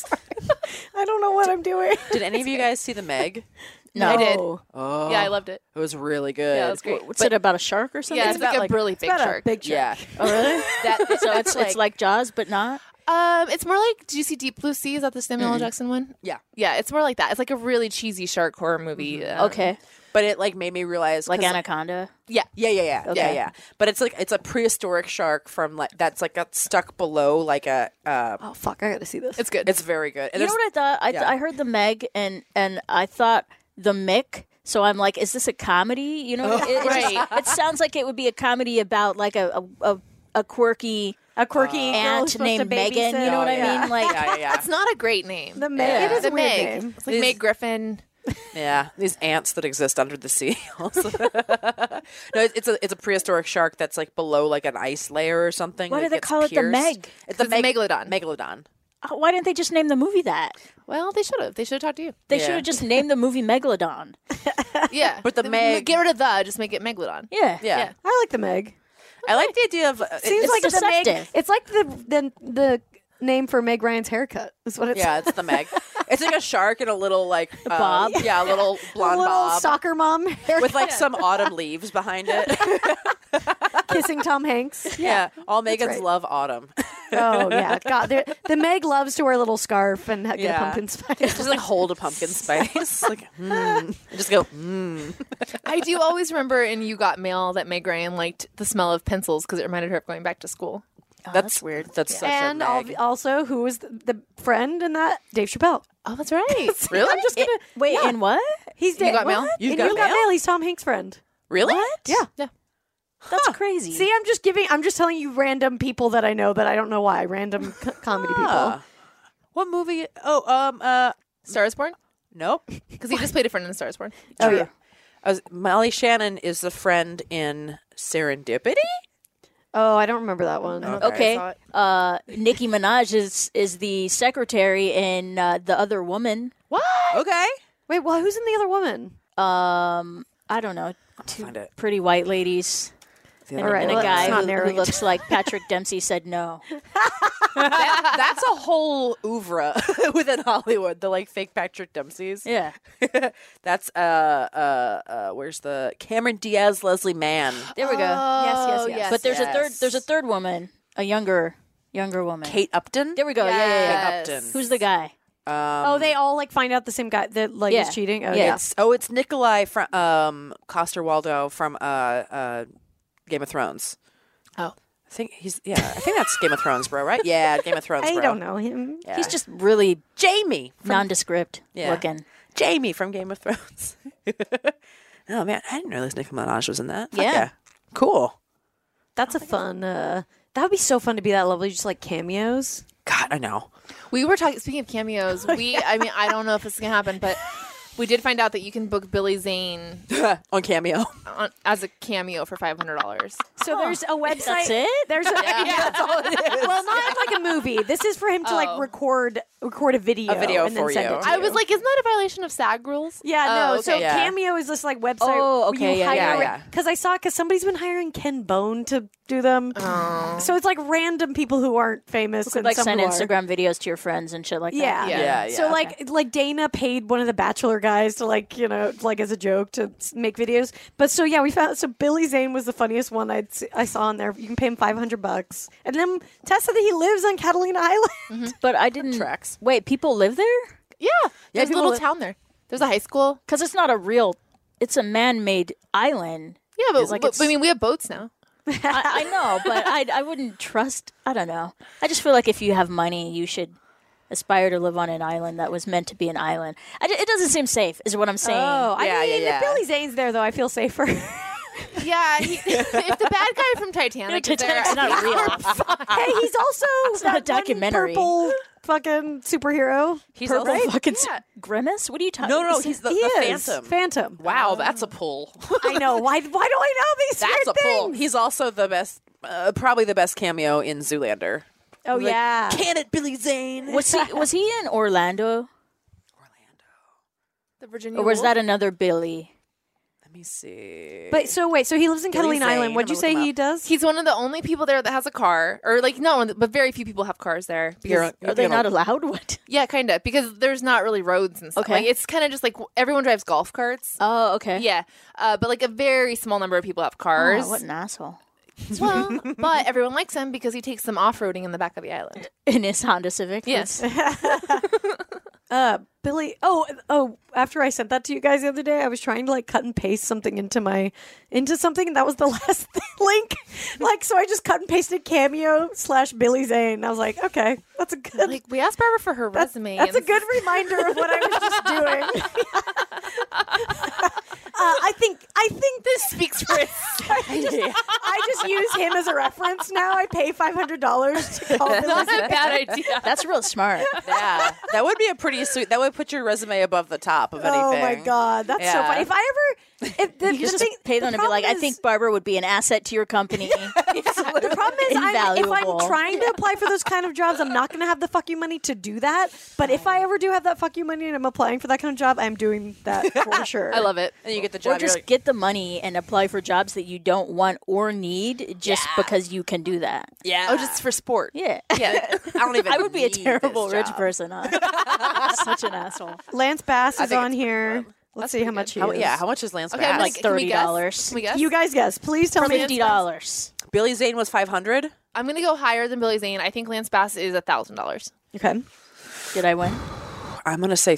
I don't know what I'm doing. Did any of you guys see the Meg? No. I did. Oh. Yeah, I loved it. It was really good. Yeah, it was great. What's it about, a shark or something? Yeah, it's like a really big About shark. a big shark. Yeah. Oh, really? That So it's like Jaws, but not? it's more like. Did you see Deep Blue Sea? Is that the Samuel L. Jackson one? Yeah. Yeah, it's more like that. It's like a really cheesy shark horror movie. Okay. But it like made me realize Like 'cause- Anaconda? Yeah. Yeah. Okay. Yeah. But it's like it's a prehistoric shark from like that's like got stuck below like a Oh fuck! I gotta see this. It's good. it's very good. And You know there's- what I thought? yeah. I heard the Meg, and I thought the Mick. So I'm like, is this a comedy? You know, Right. It sounds like it would be a comedy about like a quirky quirky girl aunt supposed to named Megan. babysit. You know what I yeah. mean? Like, yeah. That's not a great name. The Meg. It is the a weird Meg. name. It's like Meg Griffin. Yeah, these ants that exist under the sea. Also. No, it's a prehistoric shark that's like below like an ice layer or something. Why that do they gets call it the pierced. Meg? It's the It's the Megalodon. Megalodon. why didn't they just name the movie that? Well, they should have. They should have talked to you. They Yeah. should have just named the movie Megalodon. Yeah, But the Meg- Get rid of the. Just make it Megalodon. Yeah. Yeah. I like the Meg. I like the idea of Seems It's like the Meg. deceptive. It's like the name for Meg Ryan's haircut. Is what it's. yeah, it's the Meg. It's like a shark and a little like bob. Yeah, a little blonde a little bob soccer mom haircut with like some autumn leaves behind it. kissing Tom Hanks. Yeah, all Megans right. love autumn. Oh yeah, God. The Meg loves to wear a little scarf and get Yeah. a pumpkin spice. Just like hold a pumpkin spice, like just go. I do always remember in You Got Mail that Meg Ryan liked the smell of pencils because it reminded her of going back to school. That's weird. That's such And a Meg. also, who was the friend in that? Dave Chappelle. Oh, that's right. Really? I'm just gonna. Wait, in what? He's You Got Mail? What? You In Got You Got Mail? Mail. He's Tom Hanks' friend. Really? Yeah. That's crazy. See, I'm just telling you random people that I know that I don't know why. Random comedy people. Ah. What movie? Oh, Star is Born? nope. Because he just played a friend in Star is Born. Oh yeah. Molly Shannon is the friend in Serendipity. Oh, I don't remember that one. Okay. I saw Nicki Minaj is the secretary in The Other Woman. What? Okay. Wait, well, who's in the other woman? I don't know. Two find it. pretty white ladies. The All other right, And a let's one. guy not who narrowing it looks like Patrick Dempsey said no. That's a whole oeuvre within Hollywood. The like fake Patrick Dempseys. Yeah. That's where's the Cameron Diaz, Leslie Mann. There we go. yes. But there's Yes. a third woman, a younger woman. Kate Upton. There we go. Yeah. Yes. Upton. Who's the guy? Oh, they all like find out the same guy that like Yeah. is cheating. Oh, Yeah. It's Nikolai from Coster Waldo from Game of Thrones. Oh. I think that's Game of Thrones, bro, right? Yeah, Game of Thrones, I bro. don't know him. Yeah. He's just really Jamie. nondescript Yeah. looking. Jamie from Game of Thrones. Oh man, I didn't realize Nicki Minaj was in that. Fuck Yeah. Cool. That's a fun. That would be so fun to be that level. Just like cameos. God, I know. We were talking, speaking of cameos, I don't know if this is going to happen, but we did find out that you can book Billy Zane On Cameo. as a cameo for $500. So there's a website. That's it? There's a That's all it is. well, not like a movie. This is for him to like Oh. record a video. A video and then for send you. It to I was like, isn't that a violation of SAG rules? Yeah, Oh, no. okay. So Yeah. Cameo is this like website. Oh, where you okay, yeah, hire yeah. Because somebody's been hiring Ken Bone to do them. Oh. So it's like random people who aren't famous Could and like some send who are. Instagram videos to your friends and shit like Yeah. that. Yeah. Yeah. So like Dana paid one of the Bachelor guys to like like as a joke to make videos. But so yeah, we found Billy Zane was the funniest one I saw on there. You can pay him $500, and then Tess said that he lives on Catalina Island. But I didn't. Tracks. Wait, people live there? Yeah. There's a people little live- town there. There's a high school. Because it's not a real. It's a man-made island. Yeah, but, It's like but I mean, we have boats now. I know, but I wouldn't trust. I don't know. I just feel like if you have money, you should aspire to live on an island that was meant to be an island. It doesn't seem safe, is what I'm saying. Oh, I Yeah, mean, yeah, yeah. if Billy Zane's there though, I feel safer. Yeah, if the bad guy from Titanic is there, Titanic's not real. Hey, he's also It's not a documentary. Purple fucking superhero. He's Purple also fucking Grimace? What are you talking no, about? he's the He is Phantom. Phantom. Wow, that's a pull. I know. Why do I know these That's weird a pull. things? He's also the best, probably the best cameo in Zoolander. Oh yeah. Can it, Billy Zane? Was he in Orlando? the Virginia Or was Wolf? that another Billy? Let me see. But so wait, so he lives in Billy Catalina Zane. Island. What'd you I'm say gonna look he him does? He's one of the only people there that has a car, or like not one, but very few people have cars there. Because, Are they not allowed? What? yeah, kind of, because there's not really roads and stuff. Okay. Like, it's kind of just like everyone drives golf carts. Oh, okay. Yeah, but like a very small number of people have cars. Oh, what an asshole. Well, but everyone likes him because he takes them off roading in the back of the island. In his Honda Civic? Yes. Billy. Oh! After I sent that to you guys the other day, I was trying to like cut and paste something into something, and that was the last link. Like, so I just cut and pasted cameo / Billy Zane. I was like, okay, that's a good. Like, we asked Barbara for her resume. That's a and good reminder of what I was just doing. I think this speaks for itself. I just use him as a reference now. I pay $500 to call Billy Not Zane. a bad idea. That's real smart. Yeah, that would be a pretty sweet. That would put your resume above the top of anything. Oh my god, that's so Yeah. funny. If I ever, if the, You the just thing, pay them the to be like, problem I think Barbara would be an asset to your company. the problem is, if Invaluable. I'm trying to apply for those kind of jobs, I'm not going to have the fuck you money to do that. But if I ever do have that fuck you money and I'm applying for that kind of job, I'm doing that for sure. I love it. And you get the job. Or you're just like, get the money and apply for jobs that you don't want or need just because you can do that. yeah. Oh, just for sport. Yeah. Yeah. I don't even. I would be a need terrible this rich job. person. Huh? Such an asshole. Lance Bass is think on it's here. Let's see how much he How, is. yeah, how much is Lance Okay, Bass? I'm Like can we guess? $30. Can we guess? You guys guess. Please tell me. $50. Billy Zane was 500. I'm going to go higher than Billy Zane. I think Lance Bass is $1,000. Okay. Did I win? I'm gonna say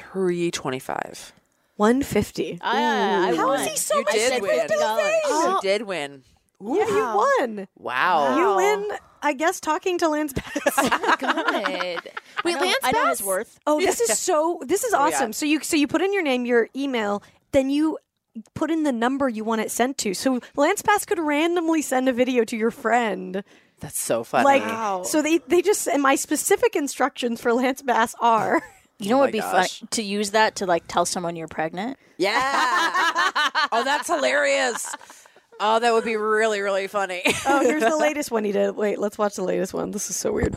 325. 150. I How won. is he so You much did than win. Billy Zane? You did win. Yeah, you won. Wow. You win, I guess, talking to Lance Bass. Good. Wait, Lance I know Bass? his worth. Oh, this is awesome. So you put in your name, your email, then you put in the number you want it sent to. So Lance Bass could randomly send a video to your friend. That's so funny. Like, so they just, and my specific instructions for Lance Bass are. You know what would be gosh. fun? To use that to like tell someone you're pregnant. yeah. Oh, that's hilarious. Oh, that would be really, really funny. Oh, here's the latest one he did. Wait, let's watch the latest one. This is so weird.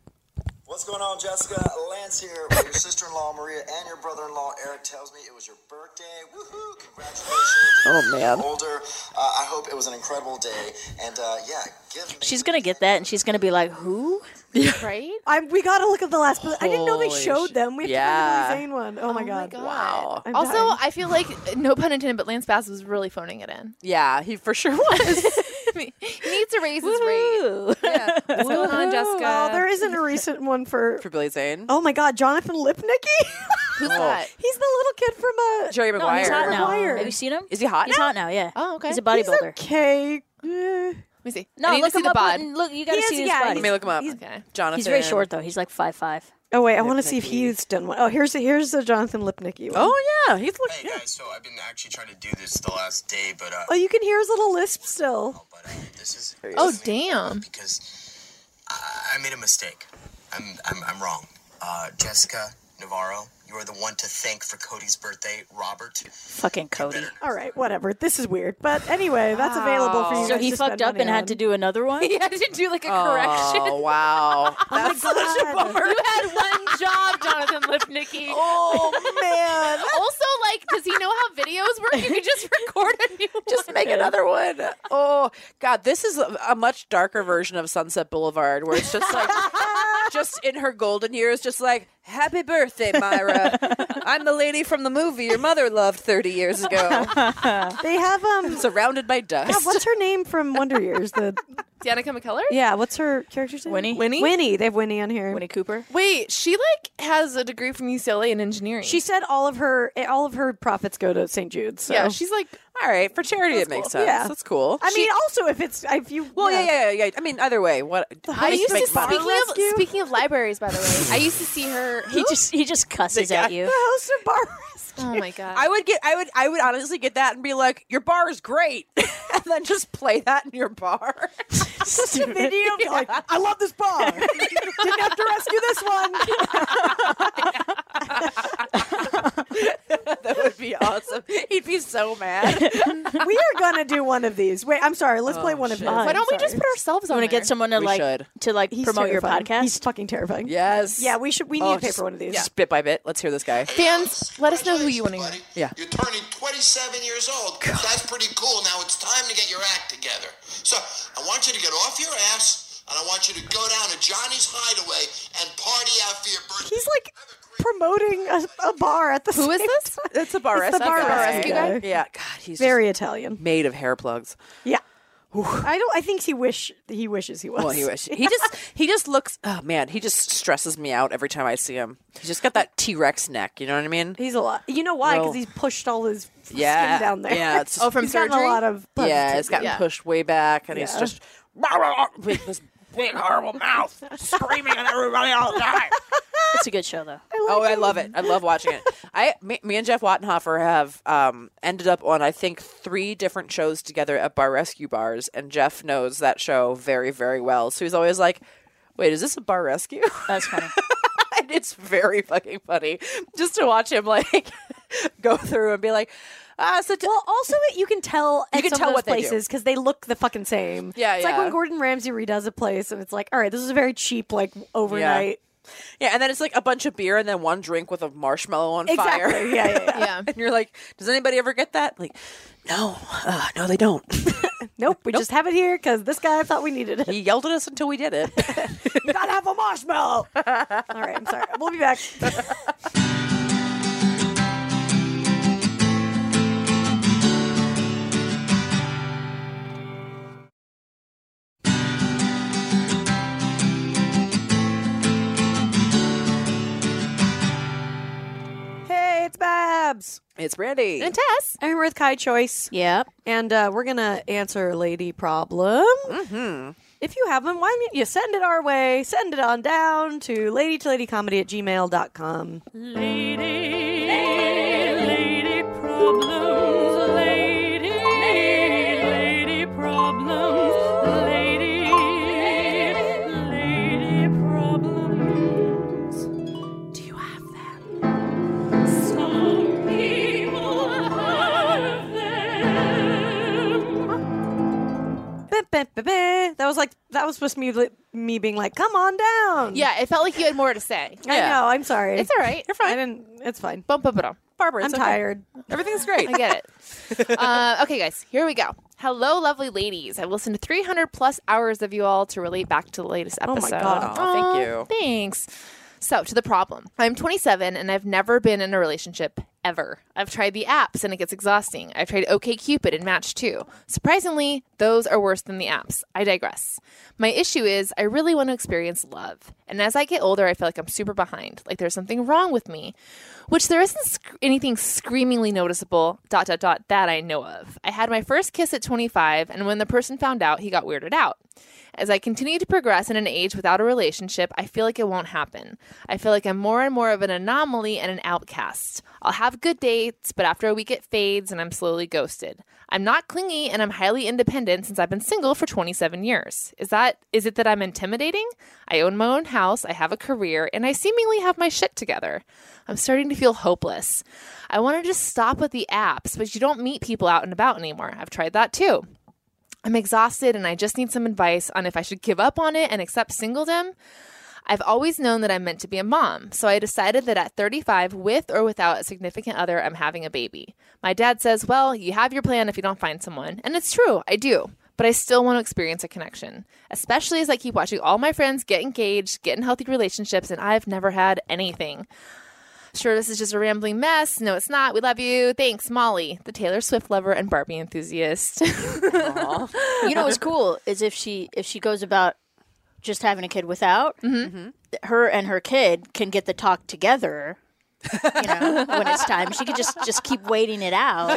What's going on, Jessica? Lance here with your sister-in-law Maria and your brother-in-law Eric tells me it was your birthday. Woohoo! Congratulations. Oh, man. Older. I hope it was an incredible day. And yeah, give me. She's gonna get that, and she's gonna be like, "Who?" Right? We got to look at the last. I didn't know they Holy showed them. We have yeah. to find the Billy Zane one. Oh my god! Wow. I'm Also, dying. I feel like, no pun intended, but Lance Bass was really phoning it in. Yeah, he for sure was. He needs to raise his rate. Yeah. What's going on, Jessica? Well, there isn't a recent one for. For Billy Zane. Oh my god, Jonathan Lipnicki. Who's that? He's the little kid from Jerry No, Maguire. he's hot now. Maguire. Have you seen him? Is he hot He's now? hot now. Yeah. Oh, okay. He's a bodybuilder. Okay. Let me see. No, I need look to see him the up. bod. Look, you gotta He is- see his yeah, body. Let me look him up. Okay. Jonathan. He's very short though. He's like 5'5". Oh wait, I want to see if Lipnicki. he's done one. Oh, here's the Jonathan Lipnicki one. Oh yeah, he's looking. Hey guys, so I've been actually trying to do this the last day, but Oh, you can hear his little lisp still. this is. Oh, damn. Because I made a mistake. I'm wrong. Jessica Navarro, you are the one to thank for Cody's birthday. Robert. Fucking Cody. All right, whatever. This is weird, but anyway, that's available for you. So guys he to fucked spend up money and had on. to do another one. He had to do like a correction. Oh wow, that's such a God. bummer. You had one job, Jonathan Lipnicki. Oh man, Also, like, does he know how videos work? You could just record a new just make another one. Oh god, this is a much darker version of Sunset Boulevard, where it's just like, just in her golden years, just like, happy birthday, Myra. I'm the lady from the movie your mother loved 30 years ago. They have Surrounded by dust. God, what's her name from Wonder Years? Danica McKellar? Yeah, what's her character's name? Winnie? Winnie. They have Winnie on here. Winnie Cooper. Wait, she like has a degree from UCLA in engineering. She said all of her profits go to St. Jude's. So. yeah, she's like All right, for charity, it makes cool. sense. Yeah. That's cool. I mean, also if you. well, yeah. I mean, either way, what? I used to make money. speaking of libraries, by the way, I used to see her. He just cusses at you. The host of Bar Rescue. Oh my god. I would honestly get that and be like, your bar is great, and then just play that in your bar. Video, like, I love this bar. Didn't have to rescue this one. That would be awesome. He'd be so mad. We are gonna do one of these. Wait, I'm sorry. Let's play one of these. Why don't we just put ourselves I on want to there? get someone to We should. He's promote your terrifying. podcast. He's fucking terrifying. Yes. Yeah, we should. We need to pay for one of these. Just bit by bit. Let's hear this guy. Fans, let us know who you want to hear. Yeah. You're turning 27 years old. That's pretty cool. Now it's time to get your act together. So I want you to get off your ass, and I want you to go down to Johnny's Hideaway and party out for your birthday. He's like promoting a bar at the Who is same this? time. It's a bar It's the bar rescue guy? Yeah. God, he's Very just Italian. made of hair plugs. Yeah. I think he wishes he was. Well, he just looks. Oh man, he just stresses me out every time I see him. He's just got that T-Rex neck. You know what I mean? He's a lot. You know why? Well, Because he's pushed all his skin Yeah. down there. Yeah. It's Oh, from He's gotten surgery? a lot of yeah. It's gotten Yeah. pushed way back, and he's Yeah. just with this big horrible mouth, screaming at everybody all the time. It's a good show, though. I love it. I love watching it. Me and Jeff Wattenhofer have ended up on, I think, 3 different shows together at bar rescue bars, and Jeff knows that show very, very well. So he's always like, wait, is this a bar rescue? That's funny. And it's very fucking funny just to watch him like go through and be like, Well, also you can tell at You can some tell of what those they do. places because they look the fucking same. Yeah, it's like yeah. when Gordon Ramsay redoes a place, and it's like, all right, this is a very cheap, like overnight. yeah, and then it's like a bunch of beer and then one drink with a marshmallow on fire. Exactly. Yeah. Yeah. And you're like, does anybody ever get that? Like, no, no, they don't. Nope. We just have it here because this guy thought we needed it. He yelled at us until we did it. You gotta have a marshmallow. All right. I'm sorry. We'll be back. Hey, it's Babs. It's Brandy. And Tess. I'm with Kai Choice. Yep. And we're going to answer Lady Problem. Mm-hmm. If you have them, why don't you send it our way? Send it on down to ladytoladycomedy@gmail.com. Lady problems, lady problems, lady problems. Do you have them? Some people have them. That was supposed to be me being like, come on down. Yeah, it felt like you had more to say. I know. I'm sorry. It's all right. You're fine. It's fine. Bump, bump, bump. Barbara, I'm it's okay. tired. Everything's great. I get it. Okay, guys, here we go. Hello, lovely ladies. I've listened to 300 plus hours of you all to relate back to the latest Oh my episode. God. Aw, thank you. Thanks. So, to the problem. I'm 27 and I've never been in a relationship ever. I've tried the apps and it gets exhausting. I've tried OkCupid and Match too. Surprisingly, those are worse than the apps. I digress. My issue is I really want to experience love. And as I get older, I feel like I'm super behind, like there's something wrong with me, which there isn't anything screamingly noticeable, ... that I know of. I had my first kiss at 25, and when the person found out, he got weirded out. As I continue to progress in an age without a relationship, I feel like it won't happen. I feel like I'm more and more of an anomaly and an outcast. I'll have good dates, but after a week it fades and I'm slowly ghosted. I'm not clingy and I'm highly independent since I've been single for 27 years. Is it that I'm intimidating? I own my own house, I have a career, and I seemingly have my shit together. I'm starting to feel hopeless. I want to just stop with the apps, but you don't meet people out and about anymore. I've tried that too. I'm exhausted and I just need some advice on if I should give up on it and accept singledom. I've always known that I'm meant to be a mom, so I decided that at 35, with or without a significant other, I'm having a baby. My dad says, well, you have your plan if you don't find someone. And it's true, I do. But I still want to experience a connection, especially as I keep watching all my friends get engaged, get in healthy relationships, and I've never had anything. Sure, this is just a rambling mess. No, it's not. We love you. Thanks, Molly, the Taylor Swift lover and Barbie enthusiast. You know what's cool is if she goes about just having a kid without, her and her kid can get the talk together. You know, when it's time, she could just keep waiting it out.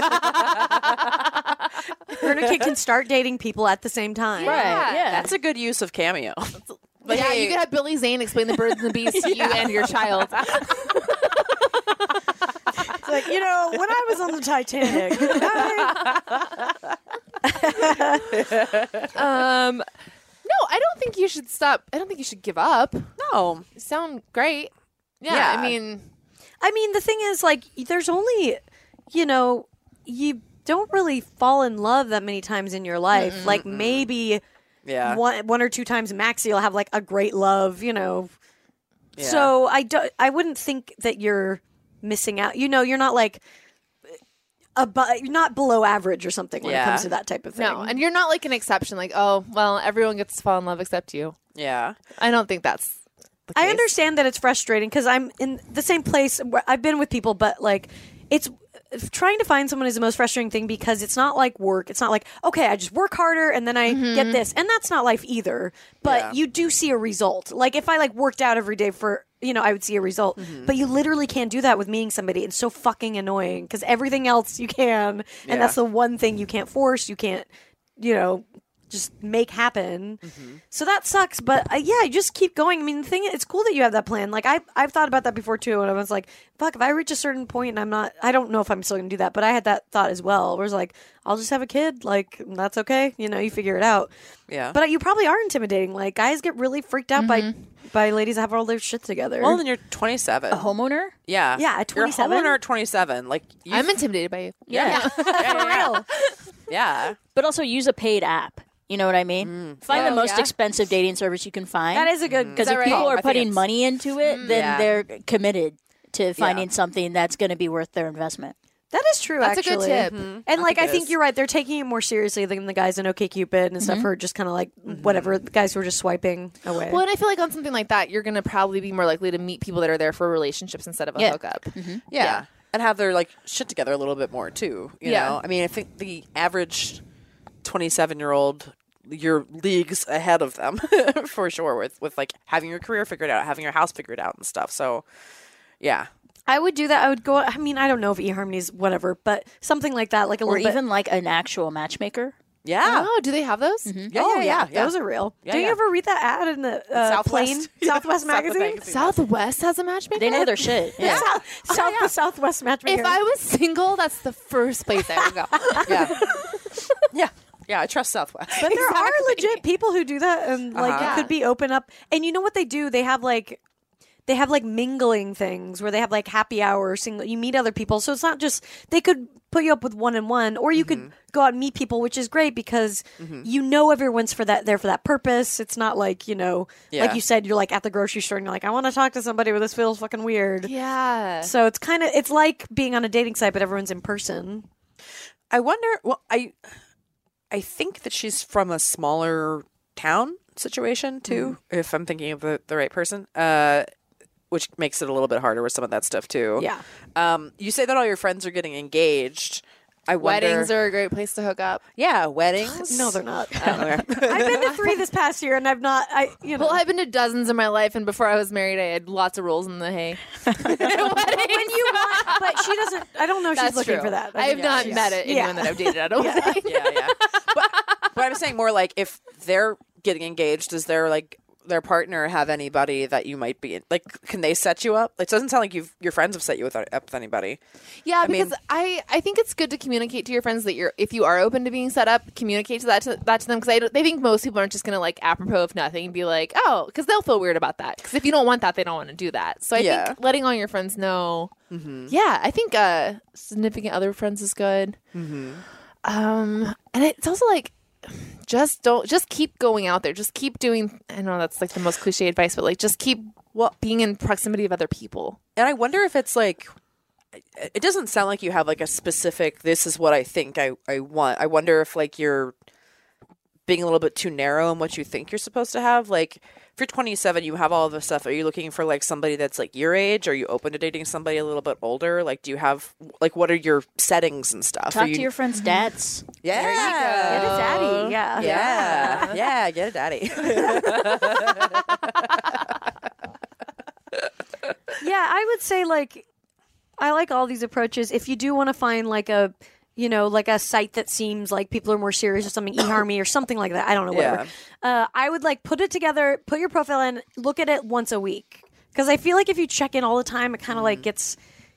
Her and her kid can start dating people at the same time. Right? Yeah. That's a good use of Cameo. But yeah, you could have Billy Zane explain the birds and the bees to you and your child. Like, when I was on the Titanic. No, I don't think you should stop. I don't think you should give up. No. You sound great. Yeah, Yeah. I mean, the thing is, like, there's only, you don't really fall in love that many times in your life. Like, maybe Yeah. one or two times max you'll have, like, a great love, So I wouldn't think that you're missing out. You're not, like, you're not below average or something when it comes to that type of thing. no, and you're not like an exception. Like, oh, well, everyone gets to fall in love except you. Yeah. I don't think that's the case. I understand that it's frustrating because I'm in the same place where I've been with people, but like it's trying to find someone is the most frustrating thing because it's not like work. It's not like, okay, I just work harder and then I get this. And that's not life either. But you do see a result. Like if I like worked out every day for, I would see a result. But you literally can't do that with meeting somebody. It's so fucking annoying because everything else you can. And that's the one thing you can't force. You can't, just make happen. So that sucks. But you just keep going. I mean, the thing it's cool that you have that plan. Like I've thought about that before too. And I was like, fuck, if I reach a certain point and I don't know if I'm still going to do that. But I had that thought as well. Where it's like, I'll just have a kid. Like, that's okay. You figure it out. Yeah. But you probably are intimidating. Like guys get really freaked out by ladies that have all their shit together. Well, then you're 27. A homeowner? Yeah. Yeah, at You're a 27? homeowner at 27. Like, I'm intimidated by you. Yeah. For real. yeah. But also use a paid app. You know what I mean? Find the most expensive dating service you can find. That is a good. Because that if right? people I are think putting it's- money into it, then Yeah. they're committed to finding something that's going to be worth their investment. That is true. That's actually. a good tip. And like, I it think is. you're right. They're taking it more seriously than the guys in OkCupid and stuff who are just kind of like whatever. The guys who are just swiping away. Well, and I feel like on something like that, you're going to probably be more likely to meet people that are there for relationships instead of a Yeah. hookup. Yeah. And have their like shit together a little bit more too. You Yeah. know? I mean, I think the average 27-year-old, you're leagues ahead of them for sure with like having your career figured out, having your house figured out and stuff. So yeah. I would do that. I would go. I mean, I don't know if eHarmony's whatever, but something like that, like a Or little even like an actual matchmaker. Yeah. Oh, do they have those? Yeah. Those are real. Yeah, Do you yeah. ever read that ad in the Plain Southwest magazine? Southwest has a matchmaker? They know their shit. Yeah. The Southwest matchmaker. If I was single, that's the first place I would go. Yeah. Yeah, I trust Southwest. But there are legit people who do that, and like Yeah. it could be open up. And you know what they do? They have like mingling things where they have like happy hour, single. You meet other people, so it's not just they could put you up with one-on-one, or you could go out and meet people, which is great because everyone's there for that purpose. It's not like like you said, you're like at the grocery store and you're like, I want to talk to somebody, but this feels fucking weird. Yeah. So it's like being on a dating site, but everyone's in person. I wonder. Well, I think that she's from a smaller town situation too. If I'm thinking of the right person, which makes it a little bit harder with some of that stuff too. Yeah. You say that all your friends are getting engaged. I wonder. Weddings are a great place to hook up. Yeah, weddings. No, they're not. Okay. I've been to 3 this past year, and I've not. Well, I've been to dozens in my life, and before I was married, I had lots of rolls in the hay. when you want, but she doesn't. I don't know. If she's That's looking true. for that. I have not met anyone that I've dated at a wedding. yeah. But I'm saying more like if they're getting engaged, does their partner have anybody that you might be like? Can they set you up? Like, it doesn't sound like your friends have set you up with anybody. Yeah, mean- because I think it's good to communicate to your friends that if you are open to being set up, communicate that to them because they think most people aren't just going to like apropos of nothing and be like, oh, because they'll feel weird about that. Because if you don't want that, they don't want to do that. So I think letting all your friends know. Yeah, I think significant other friends is good. And it's also like. Just keep going out there. Just keep doing. I know that's like the most cliche advice, but like just keep being in proximity of other people. And I wonder if it's like, it doesn't sound like you have like a specific, this is what I think I want. I wonder if like you're being a little bit too narrow in what you think you're supposed to have. Like if you're 27, you have all of this stuff. Are you looking for like somebody that's like your age? Are you open to dating somebody a little bit older? Like, do you have like, what are your settings and stuff? Talk to your friends' dads. Yeah. Get a daddy. Yeah. Yeah. Yeah. Get a daddy. Yeah, I would say like I like all these approaches. If you do want to find like a like a site that seems like people are more serious or something, eHarmony or something like that. I don't know, whatever. I would like put it together, put your profile in, look at it once a week. Because I feel like if you check in all the time, it kind of like gets,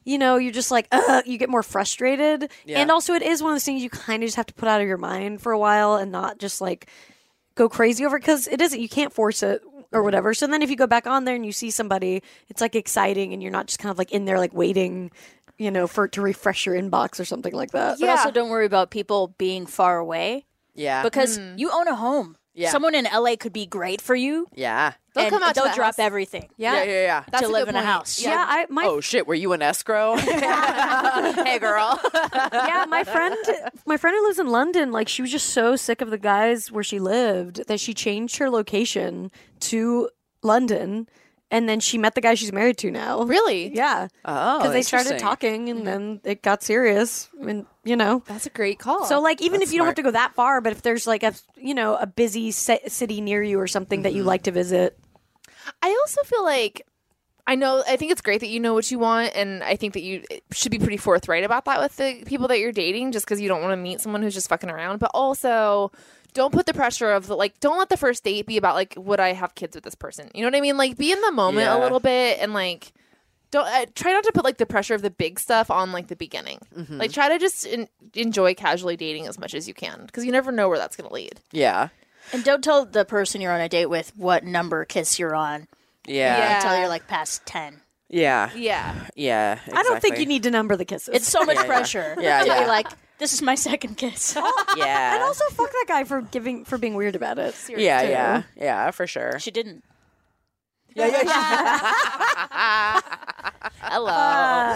you're just like, you get more frustrated. Yeah. And also, it is one of those things you kind of just have to put out of your mind for a while and not just like go crazy over it, because it isn't, you can't force it or whatever. So then if you go back on there and you see somebody, it's like exciting, and you're not just kind of like in there like waiting, to refresh your inbox or something like that. But also don't worry about people being far away Yeah. because you own a home. Yeah. Someone in LA could be great for you. Yeah. They'll and come out to they'll the drop house. everything Yeah. That's to a live good in a point. house. Yeah, Oh shit, were you in escrow? Hey girl. yeah, my friend who lives in London, like she was just so sick of the guys where she lived that she changed her location to London, and then she met the guy she's married to now. Really? Yeah. Oh, Because they started interesting. talking, and then it got serious, and That's a great call. So like even That's if you don't have smart. to go that far, but if there's like a busy city near you or something that you like to visit. I also feel like I think it's great that you know what you want, and I think that you should be pretty forthright about that with the people that you're dating, just because you don't want to meet someone who's just fucking around. But also, don't put the pressure of don't let the first date be about like, would I have kids with this person? You know what I mean? Like, be in the moment a Yeah. little bit, and like, don't try not to put like the pressure of the big stuff on like the beginning. Like, try to just enjoy casually dating as much as you can, because you never know where that's going to lead. Yeah. And don't tell the person you're on a date with what number kiss you're on Yeah. until you're like past 10. Yeah. Yeah. Yeah. I don't think exactly. you need to number the kisses. It's so much Yeah. pressure. Yeah, To yeah. be like, this is my second kiss. Yeah. and also fuck that guy for being weird about it. yeah, too. yeah. Yeah, for sure. She didn't. Hello.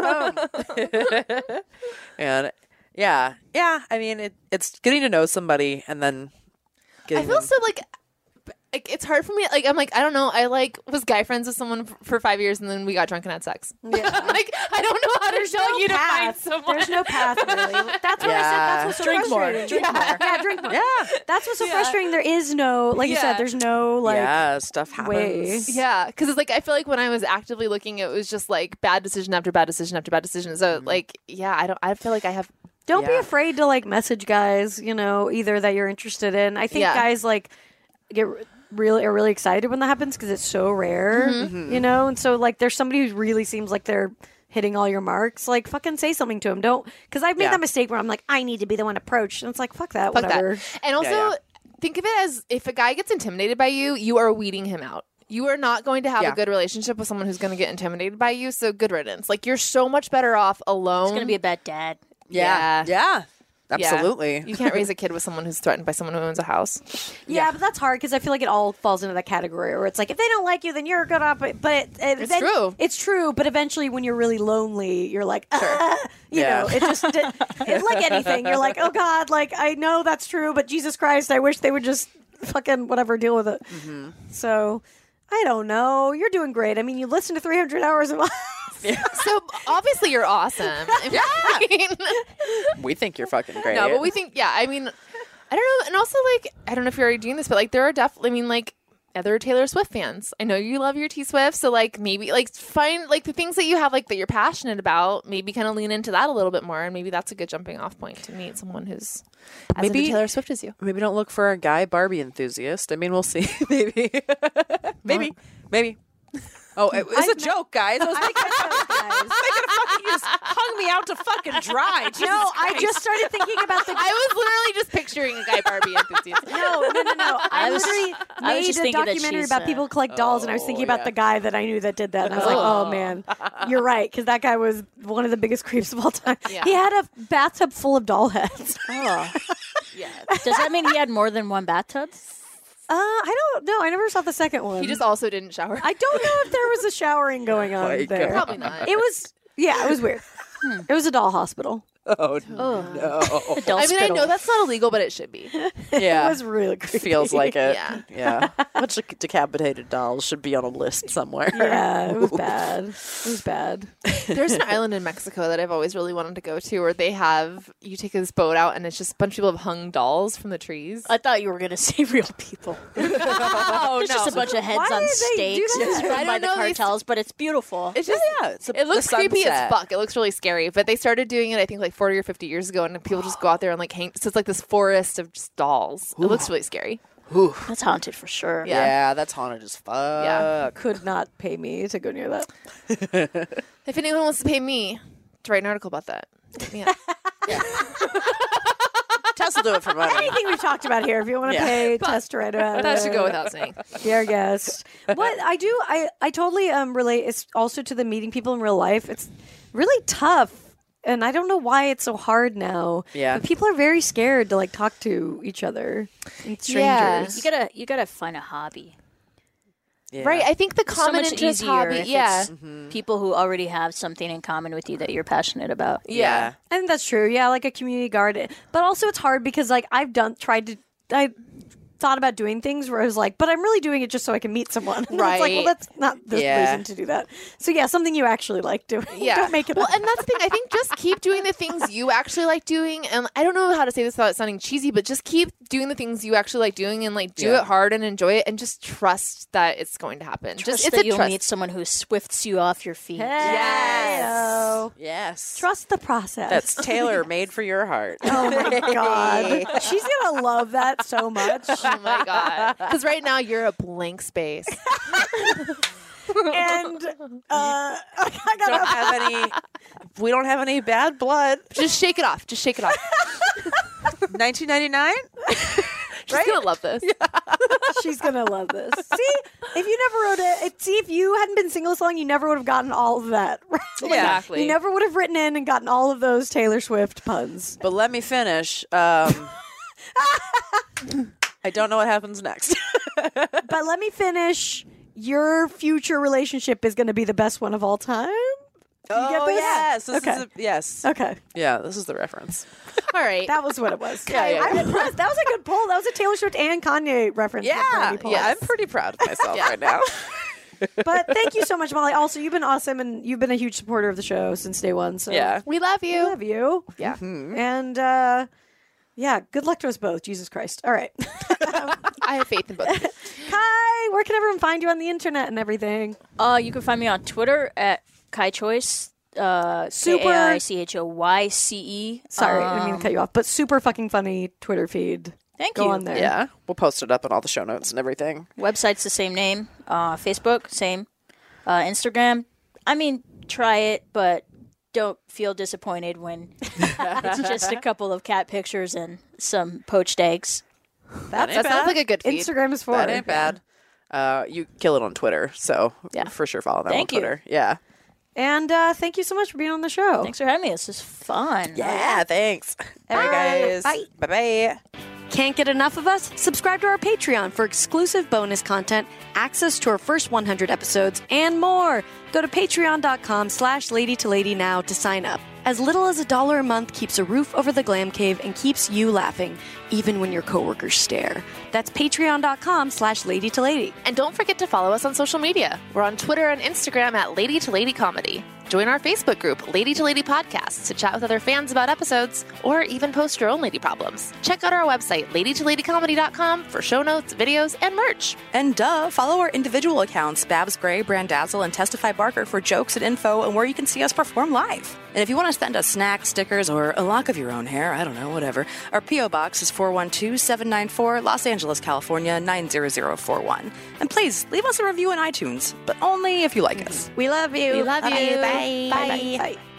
And yeah. I mean, it's getting to know somebody and then I getting feel them- so like it's hard for me. Like I'm like I don't know. I like was guy friends with someone for 5 years, and then we got drunk and had sex. Yeah. like I don't know how to tell you to find someone. There's no path really. That's what I said. That's what's so Drink more. frustrating. Drink more. Yeah, drink more. Yeah. That's what's so frustrating. There is no, like you Yeah. said, there's no like yeah, stuff happens. way. Yeah, because it's like I feel like when I was actively looking, it was just like bad decision after bad decision after bad decision. So like, yeah, I feel like I have. Don't be Yeah. afraid to like message guys, either that you're interested in. I think Yeah. guys like are really excited when that happens because it's so rare, and so like there's somebody who really seems like they're hitting all your marks. Like fucking say something to him. Don't, because I've made Yeah. that mistake where I'm like, I need to be the one approached, and it's like fuck that, Fuck whatever. that. And also Yeah. think of it as if a guy gets intimidated by you, you are weeding him out. You are not going to have Yeah. a good relationship with someone who's going to get intimidated by you. So good riddance. Like you're so much better off alone. It's going to be a bad dad. Yeah. Yeah. Yeah. Absolutely. You can't raise a kid with someone who's threatened by someone who owns a house. Yeah, but that's hard because I feel like it all falls into that category where it's like if they don't like you, then you're a good op. But It's then- true. It's true. But eventually, when you're really lonely, you're like, Yeah. it just it's like anything. You're like, oh God, like I know that's true, but Jesus Christ, I wish they would just fucking whatever deal with it. So I don't know. You're doing great. I mean, you listen to 300 hours a month. So obviously you're awesome. I mean, We think you're fucking great. no, but we think, yeah, I mean, I don't know. And also, like, I don't know if you're already doing this, but like, there are definitely, I mean, like, other Taylor Swift fans. I know you love your T Swift. So, like, maybe, like, find, like, the things that you have, like, that you're passionate about, maybe kind of lean into that a little bit more. And maybe that's a good jumping off point to meet someone who's as Maybe- into Taylor Swift as you. Maybe don't look for a guy Barbie enthusiast. I mean, we'll see. Maybe. Maybe. Oh, it was a joke, guys. I was making a fucking, you just hung me out to fucking dry. Jesus No, I Christ. just started thinking about the. I was literally just picturing a guy Barbie enthusiast. No. I was- literally I was made just a thinking that documentary she's, about people who collect dolls, and I was thinking about yeah. the guy that I knew that did that, and I was like, oh man, you're right, because that guy was one of the biggest creeps of all time. Yeah. He had a bathtub full of doll heads. Oh. Yeah. Does that mean he had more than one bathtub? I don't know. I never saw the second one. He just also didn't shower. I don't know if there was a showering going on my there. God. Probably not. It was, it was weird. It was a doll hospital. Oh, no. I mean, I know that's not illegal, but it should be. Yeah. It was really creepy. Feels like it. Yeah. Yeah. A bunch of decapitated dolls should be on a list somewhere. Yeah, it was bad. It was bad. There's an island in Mexico that I've always really wanted to go to where they have, you take this boat out and it's just a bunch of people have hung dolls from the trees. I thought you were going to say real people. Oh, It's just a bunch of heads Why on did they do stakes that? I run by don't the know, they- cartels, but it's beautiful. It's just, It's it looks the creepy as sunset. fuck. It looks really scary. But they started doing it, I think, like 40 or 50 years ago, and people just go out there and like hang. So it's like this forest of just dolls. It looks really scary. That's haunted for sure. Yeah, that's haunted as fuck. Yeah. Could not pay me to go near that. If anyone wants to pay me to write an article about that, yeah. Tess will do it for money. Anything we've talked about here, if you want to pay Tess to write about That it. should go without saying. Be our guest. What I do, I totally relate. It's also to the meeting people in real life. It's really tough. And I don't know why it's so hard now. Yeah. But people are very scared to like talk to each other and Yeah. strangers. You gotta find a hobby. Yeah. Right. I think the It's so common much interest easier hobby. if Yeah. it's people who already have something in common with you that you're passionate about. Yeah. I think that's true. Yeah, like a community garden. But also it's hard because like I thought about doing things where I was like, but I'm really doing it just so I can meet someone. And it's like, well, Right. that's not the Yeah. reason to do that. So yeah, something you actually like doing. Yeah. Don't make it Well, and that's the thing. I think just keep doing the things you actually like doing. And I don't know how to say this without sounding cheesy, but just keep doing the things you actually like doing and like do Yeah. it hard and enjoy it and just trust that it's going to happen. Trust Just that it's a you'll trust. meet someone who swifts you off your feet. Yes. Yes. Trust the process. That's tailor made for your heart. Oh my god. She's gonna love that so much. Oh my god! Because right now you're a blank space. And I don't gotta have any. We don't have any bad blood. Just shake it off. Just shake it off. 1999. She's gonna love this. she's gonna love this. See, if you never wrote it, see if you hadn't been single this long, you never would have gotten all of that. Right? Exactly. You never would have written in and gotten all of those Taylor Swift puns. But let me finish. I don't know what happens next. But let me finish. Your future relationship is going to be the best one of all time. You get this? yes. This Okay. is yes. Okay. Yeah, this is the reference. All right. That was what it was. Yeah. I'm impressed. That was a good poll. That was a Taylor Swift and Kanye reference. Yeah, Brandy poll. yeah. I'm pretty proud of myself right now. But thank you so much, Molly. Also, you've been awesome, and you've been a huge supporter of the show since day one. So Yeah. we love you. we love you. Yeah. And yeah, good luck to us both. Jesus Christ. All right. I have faith in both of you. Kai, where can everyone find you on the internet and everything? You can find me on Twitter at Kai Choice. Super- KaiChoyce. Sorry, I didn't mean to cut you off, but super fucking funny Twitter feed. Thank Go you. on there. Yeah, we'll post it up in all the show notes and everything. Website's the same name. Facebook, same. Instagram, I mean, try it, but don't feel disappointed when it's just a couple of cat pictures and some poached eggs. That sounds like a good feed. Instagram is for That ain't bad. You kill it on Twitter, so Yeah. for sure follow them Thank on you. Twitter. Yeah. And thank you so much for being on the show. Thanks for having me. This is fun. Yeah, thanks. Bye, guys. Bye. Bye-bye. Can't get enough of us? Subscribe to our Patreon for exclusive bonus content, access to our first 100 episodes, and more. Go to patreon.com/LadyToLady now to sign up. As little as $1 a month keeps a roof over the glam cave and keeps you laughing, even when your coworkers stare. That's patreon.com/LadyToLady. And don't forget to follow us on social media. We're on Twitter and Instagram at Lady to Lady Comedy. Join our Facebook group, Lady to Lady Podcasts, to chat with other fans about episodes, or even post your own lady problems. Check out our website, ladytoladycomedy.com, for show notes, videos, and merch. And follow our individual accounts, Babs Gray, Brandazzle, and Testify Barker for jokes and info and where you can see us perform live. And if you want to send us snacks, stickers, or a lock of your own hair, I don't know, whatever, our P.O. Box is 412-794, Los Angeles, California, 90041. And please, leave us a review on iTunes, but only if you like us. We love you. We love you. Bye. Bye. Bye.